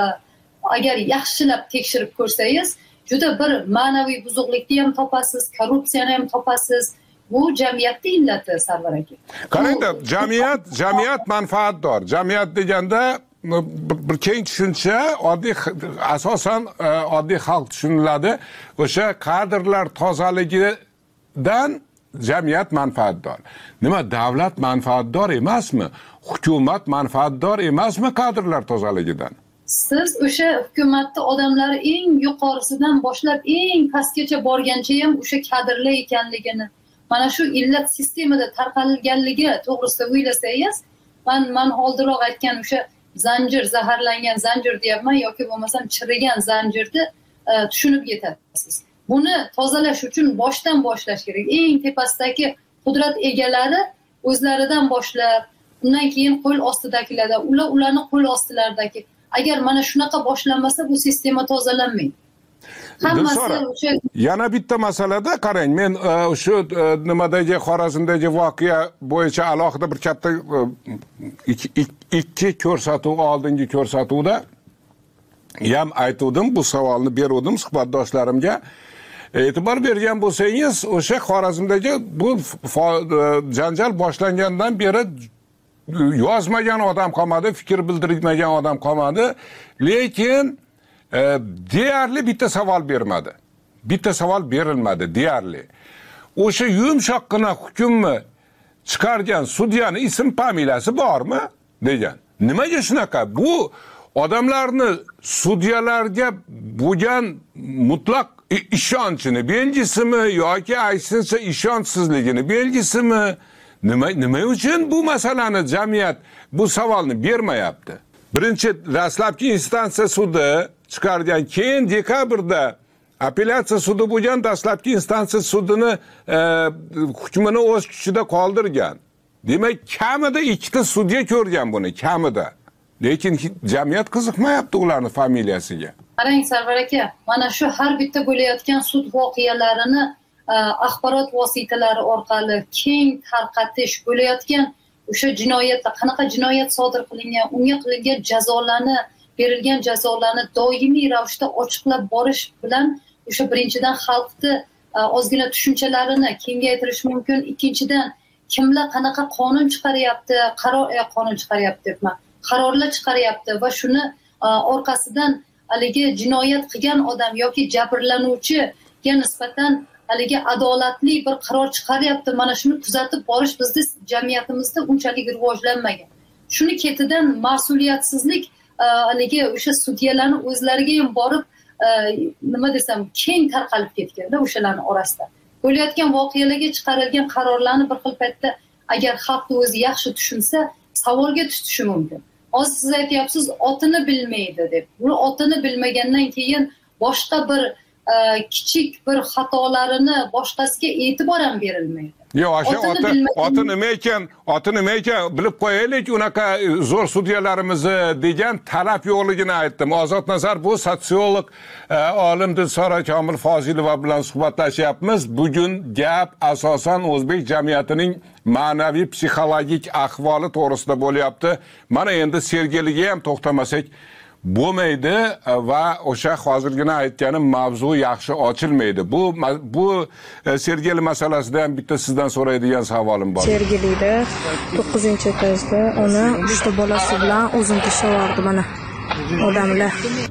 agar yaxshilab tekshirib ko'rsangiz, juda bir ma'naviy buzuqlikni ham topasiz, korrupsiyani ham topasiz. Bu jamiyatning illati, Sarvar aka. Qarangda, jamiyat, jamiyat manfaatdor. Jamiyat deganda bir keng tushuncha, oddiy asosan oddiy xalq tushuniladi. O'sha kadrlar tozaligidan jamiyat manfaatdor. Nima, davlat manfaatdor emasmi? Hukumat manfaatdor emasmi kadrlar tozaligidan? Siz o'sha hukumatda odamlari eng yuqorisidan boshlab eng pastgacha borgancha ham o'sha kadrlar ekanligini, mana shu illat sistemada tarqalganligi to'g'risida o'ylasangiz, men men oldinroq aytgan o'sha zanjir, zaharlangan zanjir deyapman yoki bo'lmasam chirigan zanjirni tushunib yetasiz. Buni tozalash uchun boshdan boshlash kerak. Eng tepasidagi qudrat egalari o'zlaridan boshlab, undan keyin qo'l ostidagilarda, ular ularni qo'l ostilaridagi. Agar mana shunaqa boshlanmasa, bu sistema tozalanmaydi. Hammasi o'sha yana bitta masalada qarang, men shu nimadagi Xorazmdagi voqea bo'yicha alohida bir katta ikki ko'rsatuv oldingi ko'rsatuvda ham aytdim, bu savolni berdim suhbatdoshlarimga. E'tibor bergan bo'lsangiz, o'sha Xorazmdagi bu janjal boshlangandan beri yozmagan odam qolmadi, fikr bildirmagan odam qolmadi, lekin e, deyarli bitta savol bermadi. Bitta savol berilmadi deyarli. O'sha yumshoqqina hukmni chiqargan sudyaning ism familiyasi bormi degan. Nimaga shunaqa? Bu odamlarni sudyalarga bo'lgan mutlaq ishonchini belgisimi yoki aytsincha ishonchsizligini belgisimi? Nima nima uchun bu masalani jamiyat bu savolni bermayapti? Birinchi dastlabki instansiya sudi chiqargan, keyin dekabrda apellyatsiya sudi bo'lgan, dastlabki instansiya sudini e, hukmini o'z kuchida qoldirgan. Demak, kamida ikkita sudya ko'rgan buni, kamida. Lekin jamiyat qiziqmayapti ularning familiyasiga. Qarang Sarvar aka, mana shu har bitta bo'layotgan sud voqealarini axborot vositalari orqali keng tarqatish, bo'layotgan o'sha jinoyatlar, qanaqa jinoyat sodir qilingan, unga qilingan jazolarni, berilgan jazolarni doimiy ravishda ochiqlab borish bilan o'sha birinchidan xalqni ozgina tushunchalarini kengaytirish mumkin. Ikkinchidan, kimlar qanaqa qonun chiqaryapti, qaror qonun chiqaryapti debman, qarorlar chiqaryapti va shuni orqasidan haligi jinoyat qilgan odam yoki jabrlanuvchiga nisbatan haligi adolatli bir qaror chiqaryapti. Mana shuni kuzatib borish bizda jamiyatimizda unchalik rivojlanmagan. Shuni ketidan mas'uliyatsizlik haligi o'sha sudyalarning o'zlariga ham borib nima desam keng tarqalib ketganda o'shalarning orasida bo'layotgan voqealarga chiqarilgan qarorlarni bir xil paytda agar xalqni o'zi yaxshi tushunsa savolga tutishi mumkin. Hozir siz aytyapsiz otini bilmaydi deb. Bu otini bilmagandan keyin boshqa bir kichik bir xatolarini boshqasiga e'tibor ham berilmaydi. Yo'q, o'sha oti oti nima ekan, oti nima ekan bilib qo'yaylik, unaqa zo'r sudyalarimizni degan talab yo'qligini aytdim. Ozod Nazar bu sotsiolog olim Dilsora Komil Fozilova bilan suhbatlashyapmiz. Bugun gap asosan o'zbek jamiyatining ma'naviy psixologik ahvoli to'g'risida bo'lyapti. Mana endi Sergeliga ham to'xtamasak bo'lmaydi va o'sha hozirgina aytganim mavzu yaxshi ochilmaydi. Bu bu Sergeli masalasida ham bitta sizdan so'raydigan savolim bor. Sergelida to'qqizinchi etajda ona uchta bolasi bilan o'zim tashlavardi mana odamlar.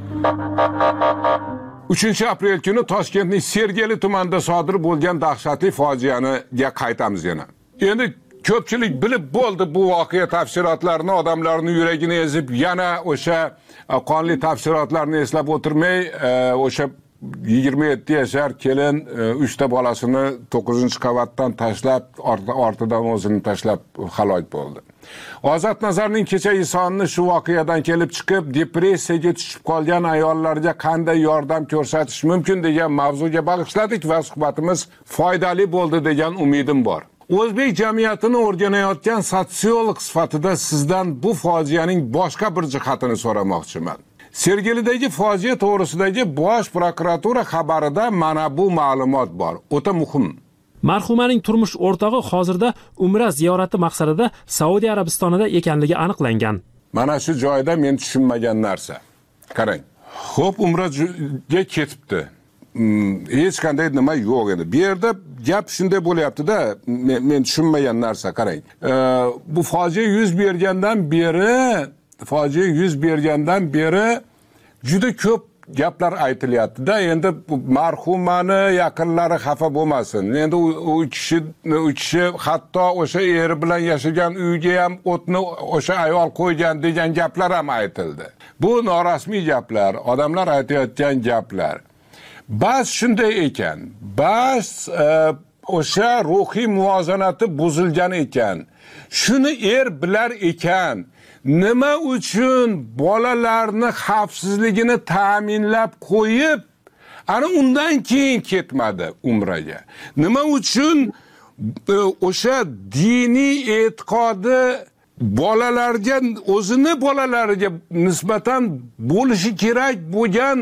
uchinchi aprel kuni Toshkentning Sergeli tumanida sodir bo'lgan dahshatli fojianiga qaytamiz yana. Endi ko'pchilik bilib bo'ldi bu voqea tafsilotlarini, odamlarning yuragini ezib, yana o'sha qonli tafsilotlarni eslab o'tirmay, o'sha yigirma yetti yashar kelin uchta bolasini to'qqizinchi qavatdan tashlab, ortidan o'zini tashlab halok bo'ldi. Ozod Nazarning kechagi sonni shu voqeadan kelib chiqib, depressiyaga tushib qolgan ayollarga qanday yordam ko'rsatish mumkin degan mavzuga bag'ishladik va suhbatimiz foydali bo'ldi degan umidim bor. O'zbek jamiyatini o'rganayotgan sotsiolog sifatida sizdan bu fojianing boshqa bir jihatini so'ramoqchiman. Sergelidagi fojia to'g'risidagi Bosh prokuratura xabarida mana bu ma'lumot bor. O'ta muhim. Marhumaning turmush o'rtog'i hozirda Umra ziyorati maqsadida Saudiya Arabistonida ekanligi aniqlangan. Mana shu joyda men tushunmagan narsa. Qarang. Xo'p, Umraga ketibdi. Hech qanday nima yo'q edi. Bu yerda gap shunday bo'lyapti-da, men, men tushunmagan narsa, qarang. E, bu fojia yuz bergandan beri, fojia yuz bergandan beri juda ko'p gaplar aytilyapti-da. Endi marhumani yaqinlari xafa bo'lmasin. Endi u kishi u kishi hatto o'sha eri bilan yashagan uyga ham o'tni o'sha ayol qo'ygan degan gaplar ham aytildi. Bu norasmiy gaplar, odamlar aytayotgan gaplar. Bas shunday ekan, bas o'sha ruhiy muvozanati buzilgan ekan. Shuni er bilar ekan, nima uchun bolalarni xavfsizligini ta'minlab qo'yib, ana undan keyin ketmadi Umraga? Nima uchun o'sha diniy e'tiqodi bolalarga, o'zini bolalariga nisbatan bo'lishi kerak bo'lgan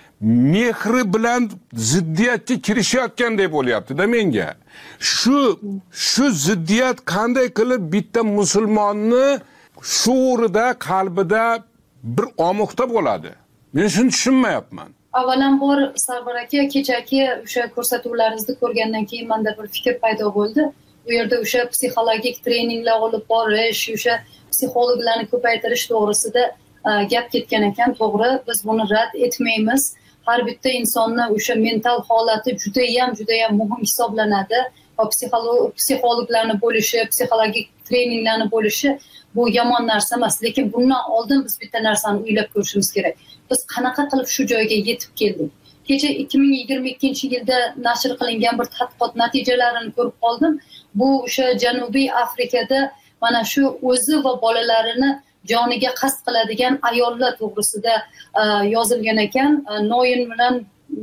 mehri bilan ziddiyatga kirishayotganday bo'lyapti-da menga. Shu shu ziddiyat qanday qilib bitta musulmonni shuurida, qalbida bir omuqda bo'ladi? Men shuni tushunmayapman. Avvalambor Sarvar aka, kechagi o'sha ko'rsatuvlaringizni ko'rgandan keyin menda bir fikr paydo bo'ldi. u yerda o'sha psixologik treninglar olib borish, o'sha psixologlarni ko'paytirish to'g'risida gap ketgan ekan. To'g'ri, biz buni rad etmaymiz. Har bitta insonni o'sha mental holati juda ham juda ham muhim hisoblanadi. Va psixologlarni bo'lishi, psixologik treninglarni bo'lishi bu yomon narsa emas, lekin bundan oldin biz bitta narsani o'ylab ko'rishimiz kerak. Biz qanaqa qilib shu joyga yetib keldik? Kecha ikki ming yigirma ikkinchi yilda nashr qilingan bir tadqiqot natijalarini ko'rib qoldim. Bu o'sha Janubiy Afrikada mana shu o'zi va bolalarini joniga qasd qiladigan ayollar to'g'risida yozilgan ekan. Noyin bilan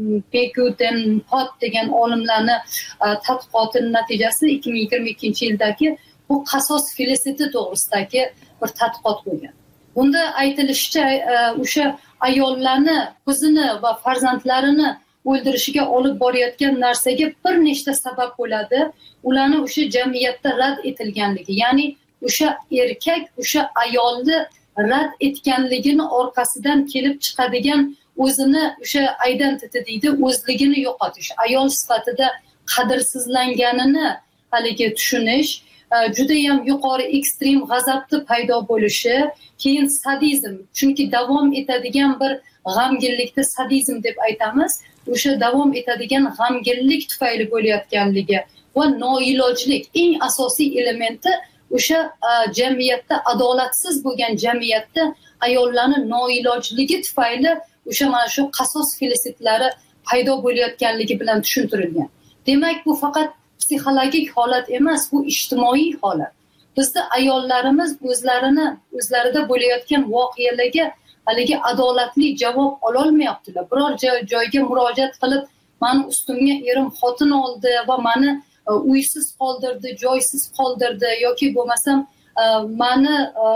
Pekuten Pot degan olimlarni tadqiqotining natijasi ikki ming yigirma ikkinchi yildagi bu qasos felisiti to'g'risidagi bir tadqiqot bo'lgan. Bunda aytilishicha, o'sha ayollarni o'zini va farzandlarini o'ldirishiga olib borayotgan narsaga bir nechta sabab bo'ladi. Ularni o'sha jamiyatda rad etilganligi, ya'ni o'sha erkak o'sha ayolni rad etganligini orqasidan kelib chiqadigan o'zini o'sha identity deydi, o'zligini yo'qotish, ayol sifatida qadrsizlanganini haligi tushunish, juda ham yuqori ekstrem g'azabni paydo bo'lishi, keyin sadizm, chunki davom etadigan bir g'amginlikni sadizm deb aytamiz, o'sha davom etadigan g'amginlik tufayli bo'layotganligi va noilojlik eng asosiy elementi o'sha jamiyatda, adolatsiz bo'lgan jamiyatda ayollarning noilojligi tufayli o'sha mana shu qasos felisitlari paydo bo'layotganligi bilan tushuntirilgan. Demak, bu faqat psixologik holat emas, bu ijtimoiy holat. Bizda ayollarimiz o'zlarini o'zlarida bo'layotgan voqealarga haligi adolatli javob ola olmayaptilar. Biror joyga murojaat qilib, meni ustimga erim xotin oldi va meni uysiz qoldirdi, joysiz qoldirdi yoki bo'lmasam meni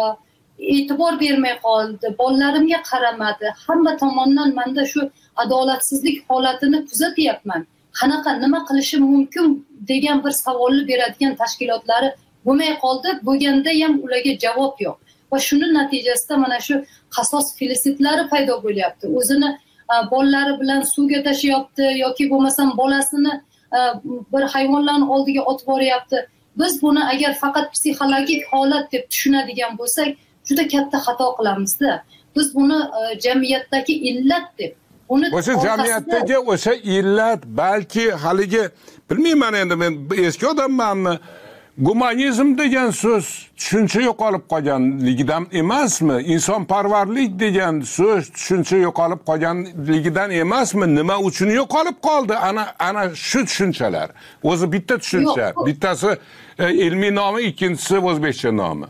e'tibor bermay qoldi, bolalarimga qaramadi. Hamma tomondan menda shu adolatsizlik holatini kuzatyapman. Qanaqa, nima qilishim mumkin degan bir savolni beradigan tashkilotlari bo'lmay qoldi, bo'lganda ham ularga javob yo'q. Va shuni natijasida mana shu qasos felisitlari paydo bo'lyapti. O'zini bolalari bilan suvga tashiyapti yoki bo'lmasam bolasini bir hayvonlarning oldiga otib boryapti. Biz buni agar faqat psixologik holat deb tushunadigan bo'lsak, juda katta xato qilamizda. Biz buni jamiyatdagi illat deb o'sha jamiyatdagi o'sha illat balki haligi bilmayman, endi men eski odammanmi, gumanizm degan so'z tushuncha yo'qolib qolganligidan emasmi? Insonparvarlik degan so'z tushuncha yo'qolib qolganligidan emasmi? Nima uchun yo'qolib qoldi? Ana ana shu tushunchalar. O'zi bitta tushuncha, bittasi ilmiy nomi, ikkinchisi o'zbekcha nomi.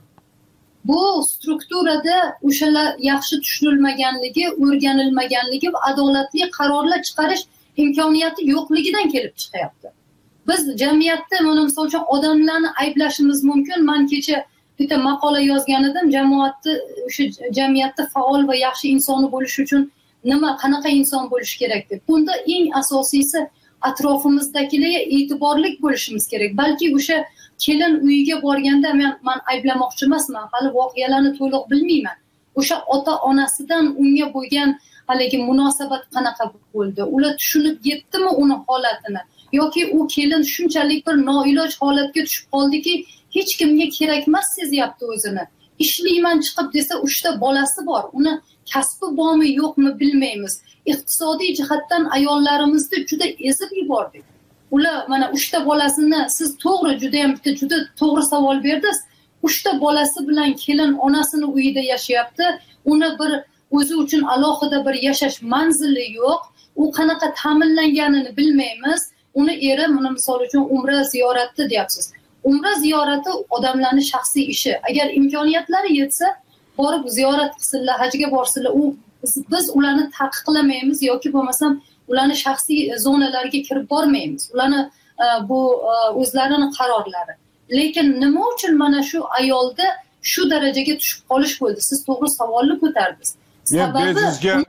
Bu strukturada o'shalar yaxshi tushunilmaganligi, o'rganilmaganligi va adolatli qarorlar chiqarish imkoniyati yo'qligidan kelib chiqyapti. Biz jamiyatda, mana misol uchun odamlarni ayblashimiz mumkin. Men kecha bitta maqola yozgan edim, jamoatni o'sha jamiyatda faol va yaxshi insoni bo'lish uchun nima, qanaqa inson bo'lish kerak deb. Bunda eng asosiysi atrofimizdagilarga e'tiborli bo'lishimiz kerak. Balki o'sha kelin uyiga borganda men men ayblamoqchi emasman, hali voqealarni to'liq bilmayman. O'sha ota-onasidan unga bo'lgan haligi munosabat qanaqa bo'ldi? Ular tushunib yetdimi uni holatini? Yoki u kelin shunchalik bir noiloj holatga tushib qoldiki, hech kimga kerak emas sezyapti o'zini. Ishlayman chiqib desa, uchta bolasi bor. Uni kasbi bormi, yo'qmi bilmaymiz. Iqtisodiy jihatdan ayollarimizni juda ezib yubordik. Ular mana uchta bolasini, siz to'g'ri, juda ham bitta juda to'g'ri savol berdingiz. Uchta bolasi bilan kelin onasini uyida yashayapti. Uni bir o'zi uchun alohida bir yashash manzili yo'q. U qanaqa ta'minlanganini bilmaymiz. Uni eri, mana misol uchun umra ziyorati deyapsiz. Umra ziyorati odamlarning shaxsiy ishi. Agar imkoniyatlari yetsa, borib ziyorat qilsinlar, hajga borsinlar. U biz ularni taqiqlamaymiz yoki bo'lmasam ularni shaxsiy zonalarga kirib bormaymiz. Ularni bu o'zlarining qarorlari. Lekin nima uchun mana shu ayolda shu darajaga tushib qolish bo'ldi? Siz to'g'ri savolni ko'tardingiz. Sababi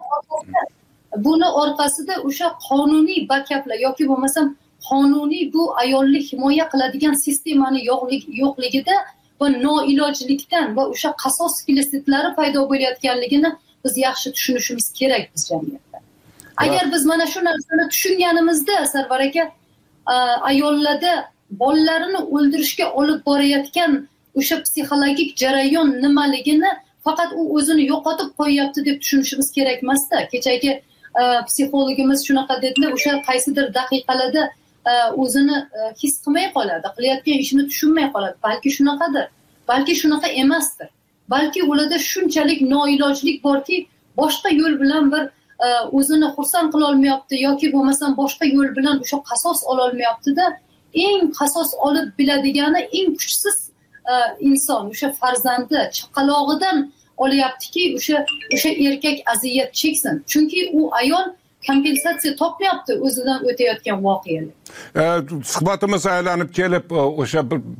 buni orqasida o'sha qonuniy bakaplar yoki bo'lmasam qonuniy bu ayolni himoya qiladigan sistemani yo'qligida va noilojlikdan va o'sha qasos felisitlari paydo bo'layotganligini biz yaxshi tushunishimiz kerak biz jamiyatda. Agar biz mana shu narsani tushunganimizda, Sarvar aka, ayollarda bolalarini o'ldirishga olib borayotgan o'sha psixologik jarayon nimaligini faqat u o'zini yo'qotib qo'yyapti deb tushunishimiz kerak emasda. Kechagi psixologimiz shunaqa dedilar, o'sha qaysidir daqiqalarda o'zini his qilmay qoladi, qilayotgan ishini tushunmay qoladi. Balki shunaqadir, balki shunaqa emasdir. Balki ularda shunchalik noilojlik borki, boshqa yo'l bilan bir o'zini xursand qila olmayapti yoki bo'lmasam boshqa yo'l bilan o'sha qasos ola olmayapti-da. Eng qasos olib biladigani eng kuchsiz inson, o'sha farzandi chaqalog'idan olyaptiki, o'sha o'sha erkak aziyat cheksin. Chunki u ayol kompensatsiya topmayapti o'zidan o'tayotgan voqealar. Suhbatimiz aylanib kelib, o'sha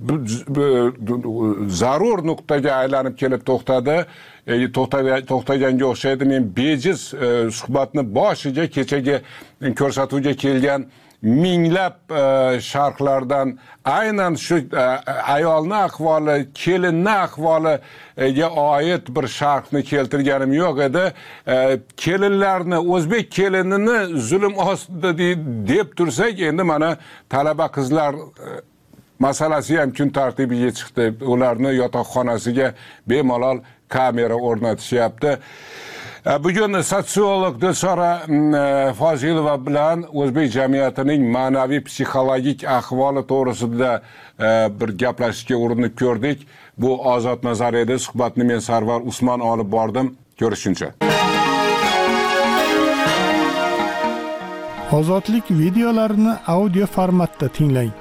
zarur nuqtaga aylanib kelib to'xtadi. To'xtaganga o'xshaydi. Men bejiz suhbatni boshiga kechagi ko'rsatuvga kelgan minglab sharhlardan aynan shu ayolning ahvoli, kelinning ahvoliga oid bir sharhni keltirganim yo'q edi. Kelinlarni, o'zbek kelinini zulm ostida deb tursak, endi mana talaba qizlar masalasi ham kun tartibiga chiqdi. Ularni yotoqxonasiga bemalol kamera o'rnatishyapti. Bugun sotsiolog Dilshora Fozilova bilan o'zbek jamiyatining ma'naviy psixologik ahvoli to'g'risida bir gaplashishga urinib ko'rdik. Bu Ozod nazar edi. Suhbatni men Sarvar Usmon olib bordim. Ko'rishguncha. Ozodlik videolarini audio formatda tinglang.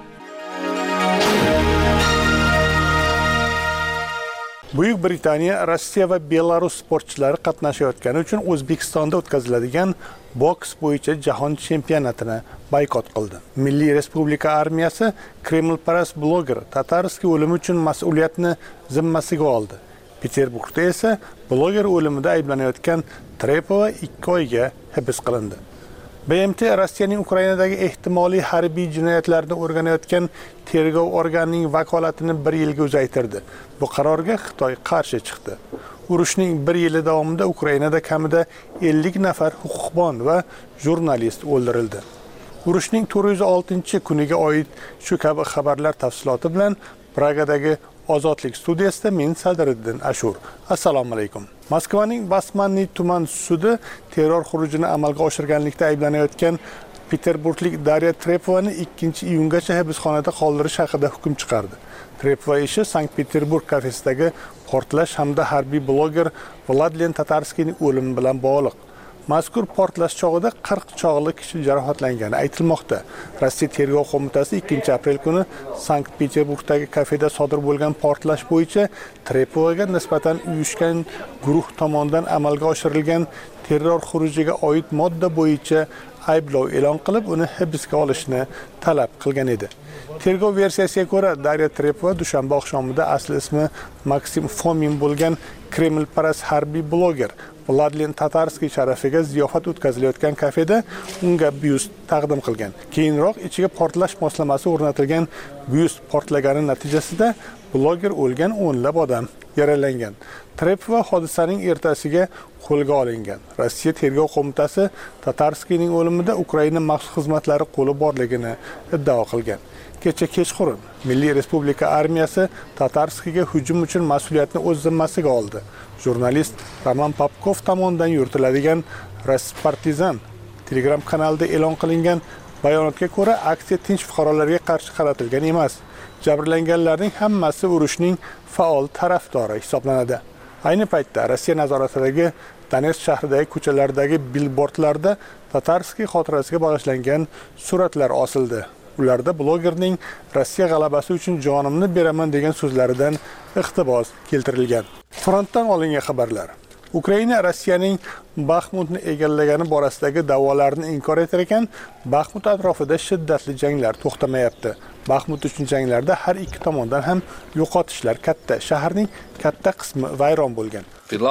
Buyuk Britaniya, Rossiya va Belarus sportchilari qatnashayotgani uchun O'zbekistonda o'tkaziladigan boks bo'yicha jahon chempionatini boykot qildi. Milliy Respublika armiyasi Kremlparast bloger Tatarskiy o'limi uchun mas'uliyatni zimmasiga oldi. Peterburgda esa bloger o'limida ayblanayotgan Trepova ikki oyga hibs qilindi. B M T Rossiyaning Ukrainadagi ehtimoliy harbiy jinoyatlarni o'rganayotgan tergov organining vakolatini bir yilga uzaytirdi. Bu qarorga Xitoy qarshi chiqdi. Urushning bir yili davomida Ukrainada kamida ellik nafar huquqbon va jurnalist o'ldirildi. Urushning to'rt yuz oltinchi kuniga oid shu kabi xabarlar tafsiloti bilan Pragadagi Ozodlik studiyasida men Sadriddin Ashur. Assalomu alaykum. Moskvaning Basmanniy tuman sudi terror xurujini amalga oshirganlikda ayblanayotgan Peterburglik Darya Trepovani ikkinchi iyungacha hibsxonada qoldirish haqida hukm chiqardi. Trepova ishi Sankt-Peterburg kafesidagi portlash hamda harbiy bloger Vladlen Tatarskiyning o'limi bilan bog'liq. Mazkur portlash chog'ida qirq chog'li kishi jarohatlangani aytilmoqda. Rossiya tergov qo'mitasi ikkinchi aprel kuni Sankt-Peterburgdagi kafeda sodir bo'lgan portlash bo'yicha Trepovaga nisbatan uyushgan guruh tomonidan amalga oshirilgan terror xurujiga oid modda bo'yicha ayblov e'lon qilib, uni hibsga olishni talab qilgan edi. Tergov versiyasiga ko'ra, Darya Trepova dushanba oqshomida asli ismi Maksim Fomin bo'lgan Kremlparast harbiy bloger Vladlen Tatarskiy sharafiga ziyofat o'tkazilayotgan kafeda unga byust taqdim qilgan. Keyinroq ichiga portlash moslamasi o'rnatilgan byust portlagani natijasida bloger o'lgan, o'nlab odam yaralangan. Trepova hodisaning ertasiga qo'lga olingan. Rossiya tergov qo'mitasi Tatarskiyning o'limida Ukraina maxsus xizmatlari qo'li borligini iddao qilgan. Kecha kechqurun Milliy Respublika armiyasi Tatarskiyga hujum uchun mas'uliyatni o'z zimmasiga oldi. Jurnalist Roman Popkov tomonidan yuritiladigan Raspartizan Telegram kanalida e'lon qilingan bayonotga ko'ra, aksiya tinch fuqarolarga qarshi qaratilgan emas. Jabrlanganlarning hammasi urushning faol tarafdori hisoblanadi. Ayni paytda Rossiya nazoratidagi Donetsk shahridagi ko'chalardagi billbordlarda Tatarskiy xotirasiga bag'ishlangan suratlar osildi. Ularda blogerning Rossiya g'alabasi uchun jonimni beraman degan so'zlaridan iqtibos keltirilgan. Frontdan olingan xabarlar. Ukraina Rossiyaning Baxmutni egallagani borasidagi da'volarni inkor etar ekan, Baxmut atrofida shiddatli janglar to'xtamayapti. Baxmut uchun janglarda har ikki tomondan ham yo'qotishlar katta. Shaharning katta qismi vayron bo'lgan.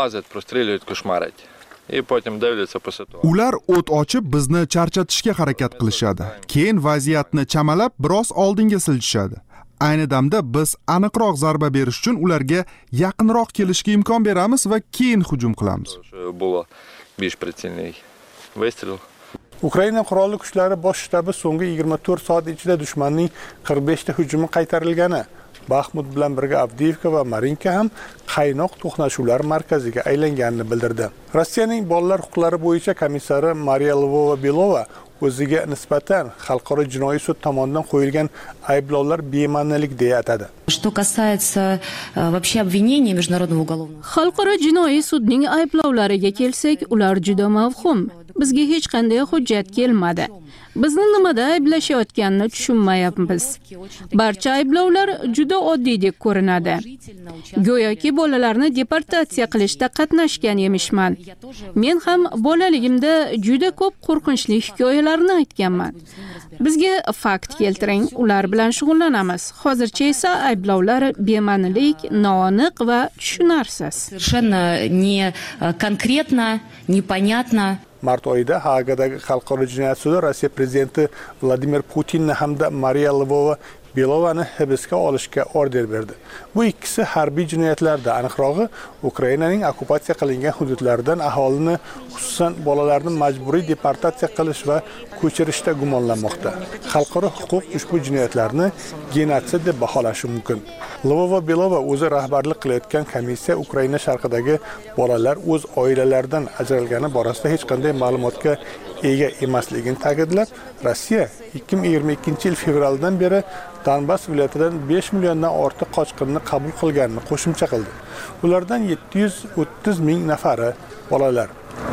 Ular o't ochib bizni charchatishga harakat qilishadi. Keyin vaziyatni chamalab biroz oldinga siljishadi. Ayni damda biz aniqroq zarba berish uchun ularga yaqinroq kelishga imkon beramiz va keyin hujum qilamiz. Ukraina qurolli kuchlari bosh shtabi so'nggi yigirma to'rt soat ichida dushmanning qirq besh ta hujumi qaytarilgani, Baxmut bilan birga Avdiivka va Marinka ham qaynoq to'qnashuvlar markaziga aylanganini bildirdi. Rossiyaning bolalar huquqlari bo'yicha komissari Mariya Lvova-Belova o'ziga nisbatan xalqaro jinoiy sud tomonidan qo'yilgan ayblovlar bema'nilik deya atadi. Что касается вообще обвинений международного уголовного Xalqaro jinoiy sudning ayblovlariga kelsak, ular juda mavhum. Bizga hech qanday hujjat kelmadi. Bizni nimada ayblashayotganini tushunmayapmiz. Barcha ayblovlar juda oddiydek ko'rinadi. Go'yoki bolalarni deportatsiya qilishda qatnashgan emishman. Men ham bolaligimda juda ko'p qo'rqinchli hikoyalarni aytganman. Bizga fakt keltiring, ular bilan shug'ullanamiz. Hozircha esa ayblovlar bema'nilik, noaniq va tushunarsiz. Совершенно не конкретно, непонятно. Mart oyida Haagadagi xalqaro jinoyat sudi Rossiya prezidenti Vladimir Putinni hamda Mariya Lvova-Belovani hibsga olishga order berdi. Bu ikkisi harbiy jinoyatlarda, aniqrog'i Ukrainaning okupatsiya qilingan hududlaridan aholini, xususan bolalarni majburiy deportatsiya qilish va ko'chirishda gumonlanmoqda. Xalqaro huquq ushbu jinoyatlarni genotsid deb baholashi mumkin. Lvova-Belova o'zi rahbarlik qilayotgan komissiya Ukraina sharqidagi bolalar o'z oilalaridan ajralgani borasida hech qanday ma'lumotga ega emasligini ta'kidlab, Rossiya ikki ming yigirma ikkinchi yil fevraldan beri Donbass viloyatidan besh milliondan ortiq qochqinni qabul qilganini qo'shimcha qildi. Ulardan yetti yuz o'ttiz ming nafari bolalar.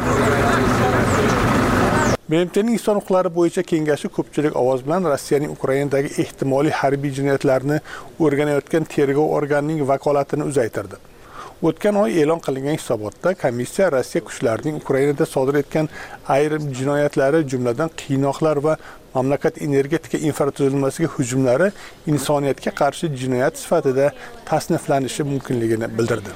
B M T'ning inson huquqlari bo'yicha kengashi ko'pchilik ovoz bilan Rossiyaning Ukrainadagi ehtimoliy harbiy jinoyatlarni o'rganayotgan tergov organining vakolatini uzaytirdi. O'tgan oy e'lon qilingan hisobotda komissiya Rossiya kuchlarining Ukrainada sodir etgan ayrim jinoyatlari, jumladan qiynoqlar va mamlakat energetika infratuzilmasiga hujumlari insoniyatga qarshi jinoyat sifatida tasniflanishi mumkinligini bildirdi.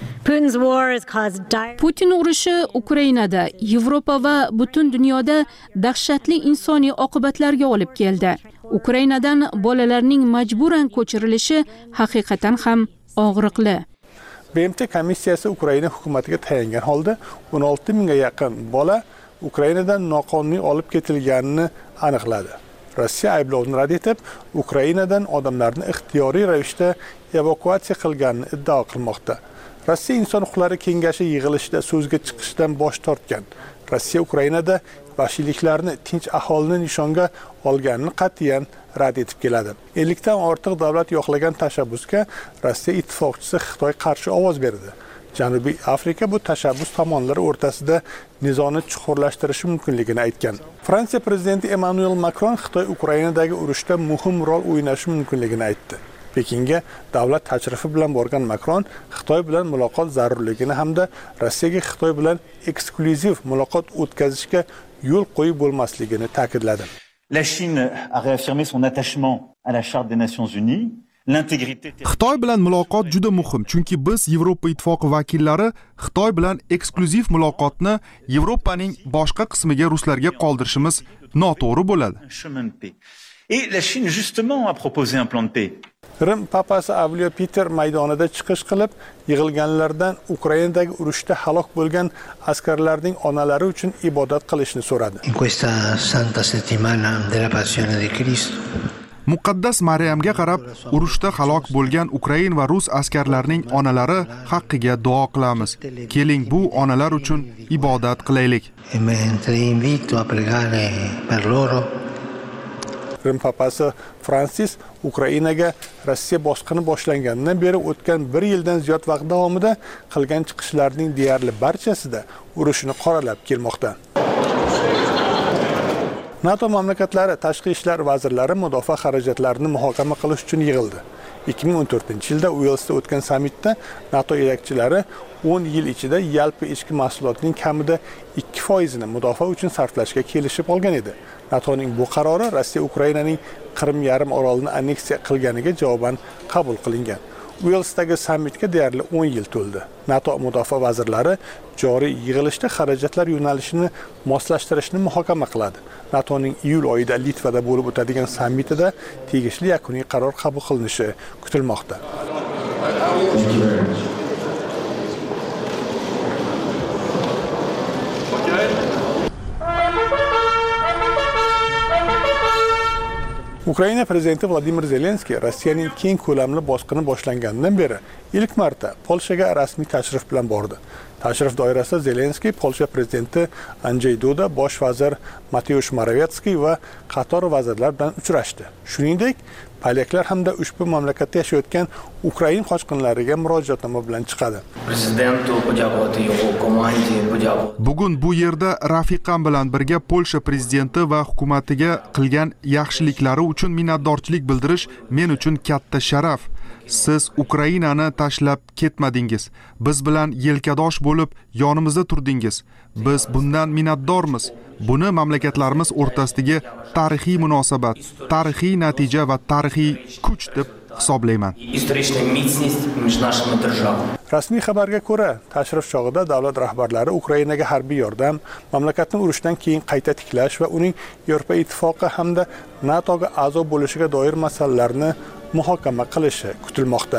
Putin urushi Ukrainada, Yevropa va butun dunyoda dahshatli insoniy oqibatlarga olib keldi. Ukrainadan bolalarning majburan ko'chirilishi haqiqatan ham og'riqli. B M T komissiyasi Ukraina hukumatiga tayangan holda o'n olti mingga yaqin bola Ukrainadan noqonuniy olib ketilganini aniqladi. Rossiya ayblovni rad etib, Ukrainadan odamlarni ixtiyoriy ravishda evakuatsiya qilganini iddao qilmoqda. Rossiya inson huquqlari kengashi yig'ilishida so'zga chiqishdan bosh tortgan. Rossiya Ukrainada vahshiyliklarni tinch aholini nishonga olganini qat'iyan rad etib keladi. ellik dan ortiq davlat yo'qlagan tashabbusga Rossiya ittifoqchisi Xitoy qarshi ovoz berdi. Janubiy Afrika bu tashabbus tomonlari o'rtasida nizoni chuqurlashtirishi mumkinligini aytgan. Fransiya prezidenti Emmanuel Macron Xitoy Ukrainadagi urushda muhim rol o'ynashi mumkinligini aytdi. Pekinga davlat tashrifi bilan borgan Macron Xitoy bilan muloqot zarurligini hamda Rossiyaga Xitoy bilan eksklyuziv muloqot o'tkazishga yo'l qo'yib bo'lmasligini ta'kidladi. La Chine a réaffirmé son attachement à la Charte des Nations Unies. Xitoy bilan muloqot juda muhim, chunki biz Yevropa ittifoqi vakillari Xitoy bilan eksklyuziv muloqotni Yevropaning boshqa qismiga ruslarga qoldirishimiz noto'g'ri bo'ladi. Et la Chine justement a proposé un plan de paix. Rim papasi Avliyo Peter maydonida chiqish qilib, yig'ilganlardan Ukrainadagi urushda halok bo'lgan askarlarning onalari uchun ibodat qilishni so'radi. In questa santa settimana della passione di Cristo Muqaddas Maryamga qarab, urushda halok bo'lgan Ukrain va rus askarlarining onalari haqqiga duo qilamiz. Keling, bu onalar uchun ibodat qilaylik. Rim papasi Fransis Ukrainaga Rossiya bosqini boshlangandan beri o'tgan bir yildan ziyod vaqt davomida qilgan chiqishlarining deyarli barchasida urushni qoralab kelmoqda. NATO mamlakatlari tashqi ishlar vazirlari mudofaa xarajatlarini muhokama qilish uchun yig'ildi. ikki ming o'n to'rtinchi yilda Uelsda o'tgan sammitda NATO yetakchilari o'n yil ichida yalpi ichki mahsulotning kamida ikki foizini mudofaa uchun sarflashga kelishib olgan edi. NATOning bu qarori Rossiya Ukrainaning Qrim yarim orolini anneksiya qilganiga javoban qabul qilingan. Uelsdagi sammitga deyarli o'n yil to'ldi. NATO mudofaa vazirlari joriy yig'ilishda xarajatlar yo'nalishini moslashtirishni muhokama qiladi. NATOning iyul oyida Litvada bo'lib o'tadigan sammitida tegishli yakuniy qaror qabul qilinishi kutilmoqda. Ukraina prezidenti Vladimir Zelenskiy Rossiyaning keng ko'lamli bosqini boshlanganidan beri ilk marta Polshaga rasmiy tashrif bilan bordi. Tashrif doirasida Zelenskiy Polsha prezidenti Andrzej Duda, bosh vazir Mateusz Morawiecki va qator vazirlar bilan uchrashdi. Shuningdek, polyaklar hamda ushbu mamlakatda yashayotgan Ukrain qochqinlariga murojaatnoma bilan chiqadi. Bugun bu yerda rafiqam bilan birga Polsha prezidenti va hukumatiga qilgan yaxshiliklari uchun minnatdorchilik bildirish men uchun katta sharaf. Siz Ukrainani tashlab ketmadingiz. Biz bilan yelkadosh bo'lib yonimizda turdingiz. Biz bundan minnatdormiz. Buni mamlakatlarimiz o'rtasidagi tarixiy munosabat, tarixiy natija va tarixiy kuch deb hisoblayman. Rasmiy xabarga ko'ra, tashrif chog'ida davlat rahbarlari Ukrainaga harbiy yordam, mamlakatni urushdan keyin qayta tiklash va uning Yevropa ittifoqi hamda NATOga a'zo bo'lishiga doir masalalarni muhokama qilishi kutilmoqda.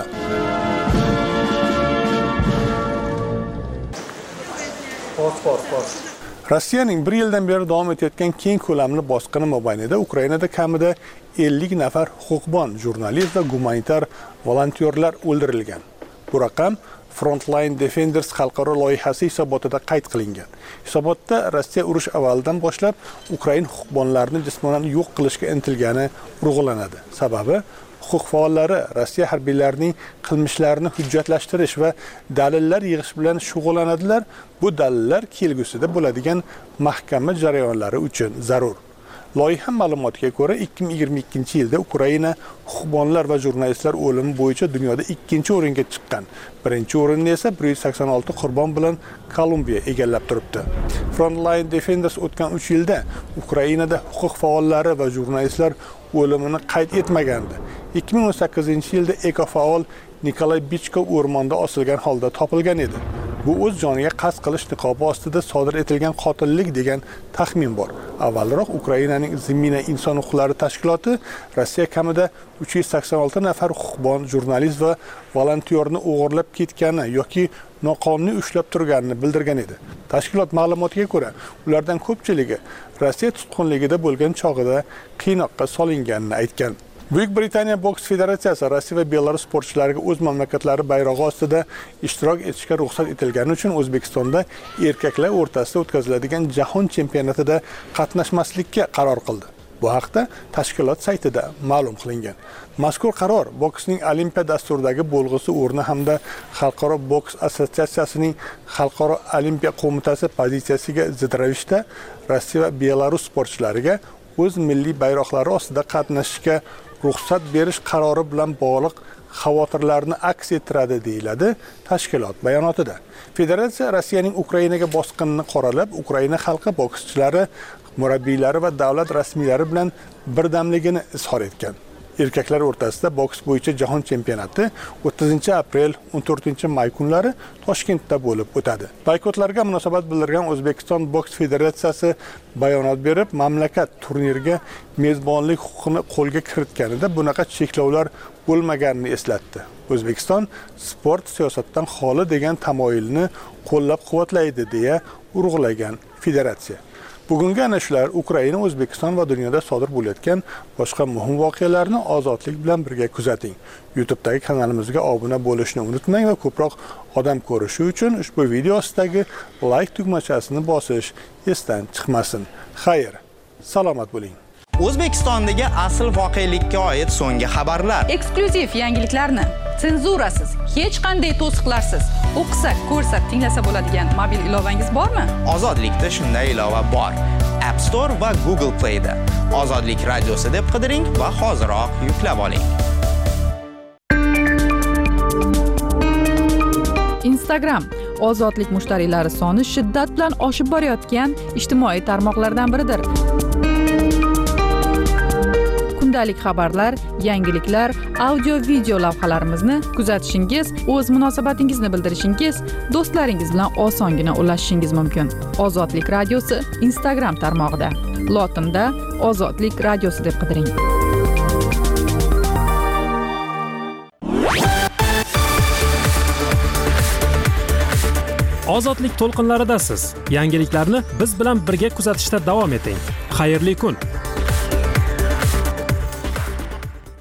Rossiyaning bir yildan beri davom etayotgan keng ko'lamli bosqini mobaynida Ukrainada kamida ellik nafar huquqbon, jurnalist va gumanitar volontyorlar o'ldirilgan. Bu raqam Frontline Defenders xalqaro loyihasi hisobotida qayd qilingan. Hisobotda Rossiya urush avvalidan boshlab Ukrain huquqbonlarini jismonan yo'q qilishga intilgani urg'ulanadi. Sababi huquq faollari Rossiya harbiylarining qilmishlarini hujjatlashtirish va dalillar yig'ish bilan shug'ullanadilar. Bu dalillar kelgusida bo'ladigan mahkama jarayonlari uchun zarur. Loyiha ma'lumotiga ko'ra, ikki ming yigirma ikkinchi yilda Ukraina huquqbonlar va jurnalistlar o'limi bo'yicha dunyoda ikkinchi o'ringa chiqqan. Birinchi o'rinni esa bir yuz sakson olti qurbon bilan Kolumbiya egallab turibdi. Frontline Defenders o'tgan uch yilda Ukrainada huquq faollari va jurnalistlar o'limini qayd etmagandi. ikki ming o'n sakkizinchi yilda ekofaol Nikolay Bichko o'rmonda osilgan holda topilgan edi. Bu o'z joniga qasd qilish niqobi ostida sodir etilgan qotillik degan taxmin bor. Avvalroq Ukrainaning Zimina inson huquqlari tashkiloti Rossiya kamida uch yuz sakson olti nafar huquqbon, jurnalist va volontyorni o'g'irlab ketgani yoki noqonuniy ushlab turganini bildirgan edi. Tashkilot ma'lumotiga ko'ra, ulardan ko'pchiligi Rossiya tutqunligida bo'lgan chog'ida qiynoqqa solinganini aytgan. Buyuk Britaniya boks federatsiyasi Rossiya va Belarus sportchilariga o'z mamlakatlari bayrog'i ostida ishtirok etishga ruxsat etilgani uchun O'zbekistonda erkaklar o'rtasida o'tkaziladigan jahon chempionatida qatnashmaslikka qaror qildi. Bu haqda tashkilot saytida ma'lum qilingan. Mazkur qaror boksning olimpiya dasturidagi bo'lg'usi o'rni hamda Xalqaro boks assotsiatsiyasining Xalqaro olimpiya qo'mitasi pozitsiyasiga zid ravishda Rossiya va Belarus sportchilariga o'z milliy bayroqlari ostida qatnashishga ruxsat berish qarori bilan bog'liq xavotirlarni aks ettiradi deyiladi tashkilot bayonotida. Federatsiya Rossiyaning Ukrainaga bosqinini qoralab, Ukraina xalqi bokschilari, murabbiylari va davlat rasmiylari bilan birdamligini izhor etgan. Erkaklar o'rtasida boks bo'yicha jahon chempionati o'ttizinchi aprel o'n to'rtinchi may kunlari Toshkentda bo'lib o'tadi. Boykotlarga munosabat bildirgan O'zbekiston boks federatsiyasi bayonot berib, mamlakat turnirga mezbonlik huquqini qo'lga kiritganida bunaqa cheklovlar bo'lmaganini eslatdi. O'zbekiston sport siyosatdan xoli degan tamoyilni qo'llab-quvvatlaydi deya urg'ulagan federatsiya. Bugungi ana shular Ukraina, O'zbekiston va dunyoda sodir bo'layotgan boshqa muhim voqealarni ozodlik bilan birga kuzating. YouTube'dagi kanalimizga obuna bo'lishni unutmang va ko'proq odam ko'rishi uchun ushbu video ostidagi like tugmachasini bosish esdan chiqmasin. Xayr, salomat bo'ling. O'zbekistondagi asl voqelikka oid so'nggi xabarlar, eksklyuziv yangiliklarni senzurasiz, hech qanday to'siqlarsiz o'qisak, ko'rsak, tinglasa bo'ladigan mobil ilovangiz bormi? Ozodlikda shunday ilova bor. App Store va Google Play da. Ozodlik radiosi deb qidiring va hoziroq yuklab oling. Instagram ozodlik mushtariylari soni shiddat bilan oshib borayotgan ijtimoiy tarmoqlardan biridir. Kundalik xabarlar, yangiliklar, audio-video lavhalarimizni kuzatishingiz, o'z munosabatingizni bildirishingiz, do'stlaringiz bilan osongina ulashishingiz mumkin. Ozodlik radiosi Instagram tarmog'ida. Lotinda Ozodlik radiosi deb qidiring. Ozodlik to'lqinlaridasiz. Yangiliklarni biz bilan birga kuzatishda davom eting. Xayrli kun.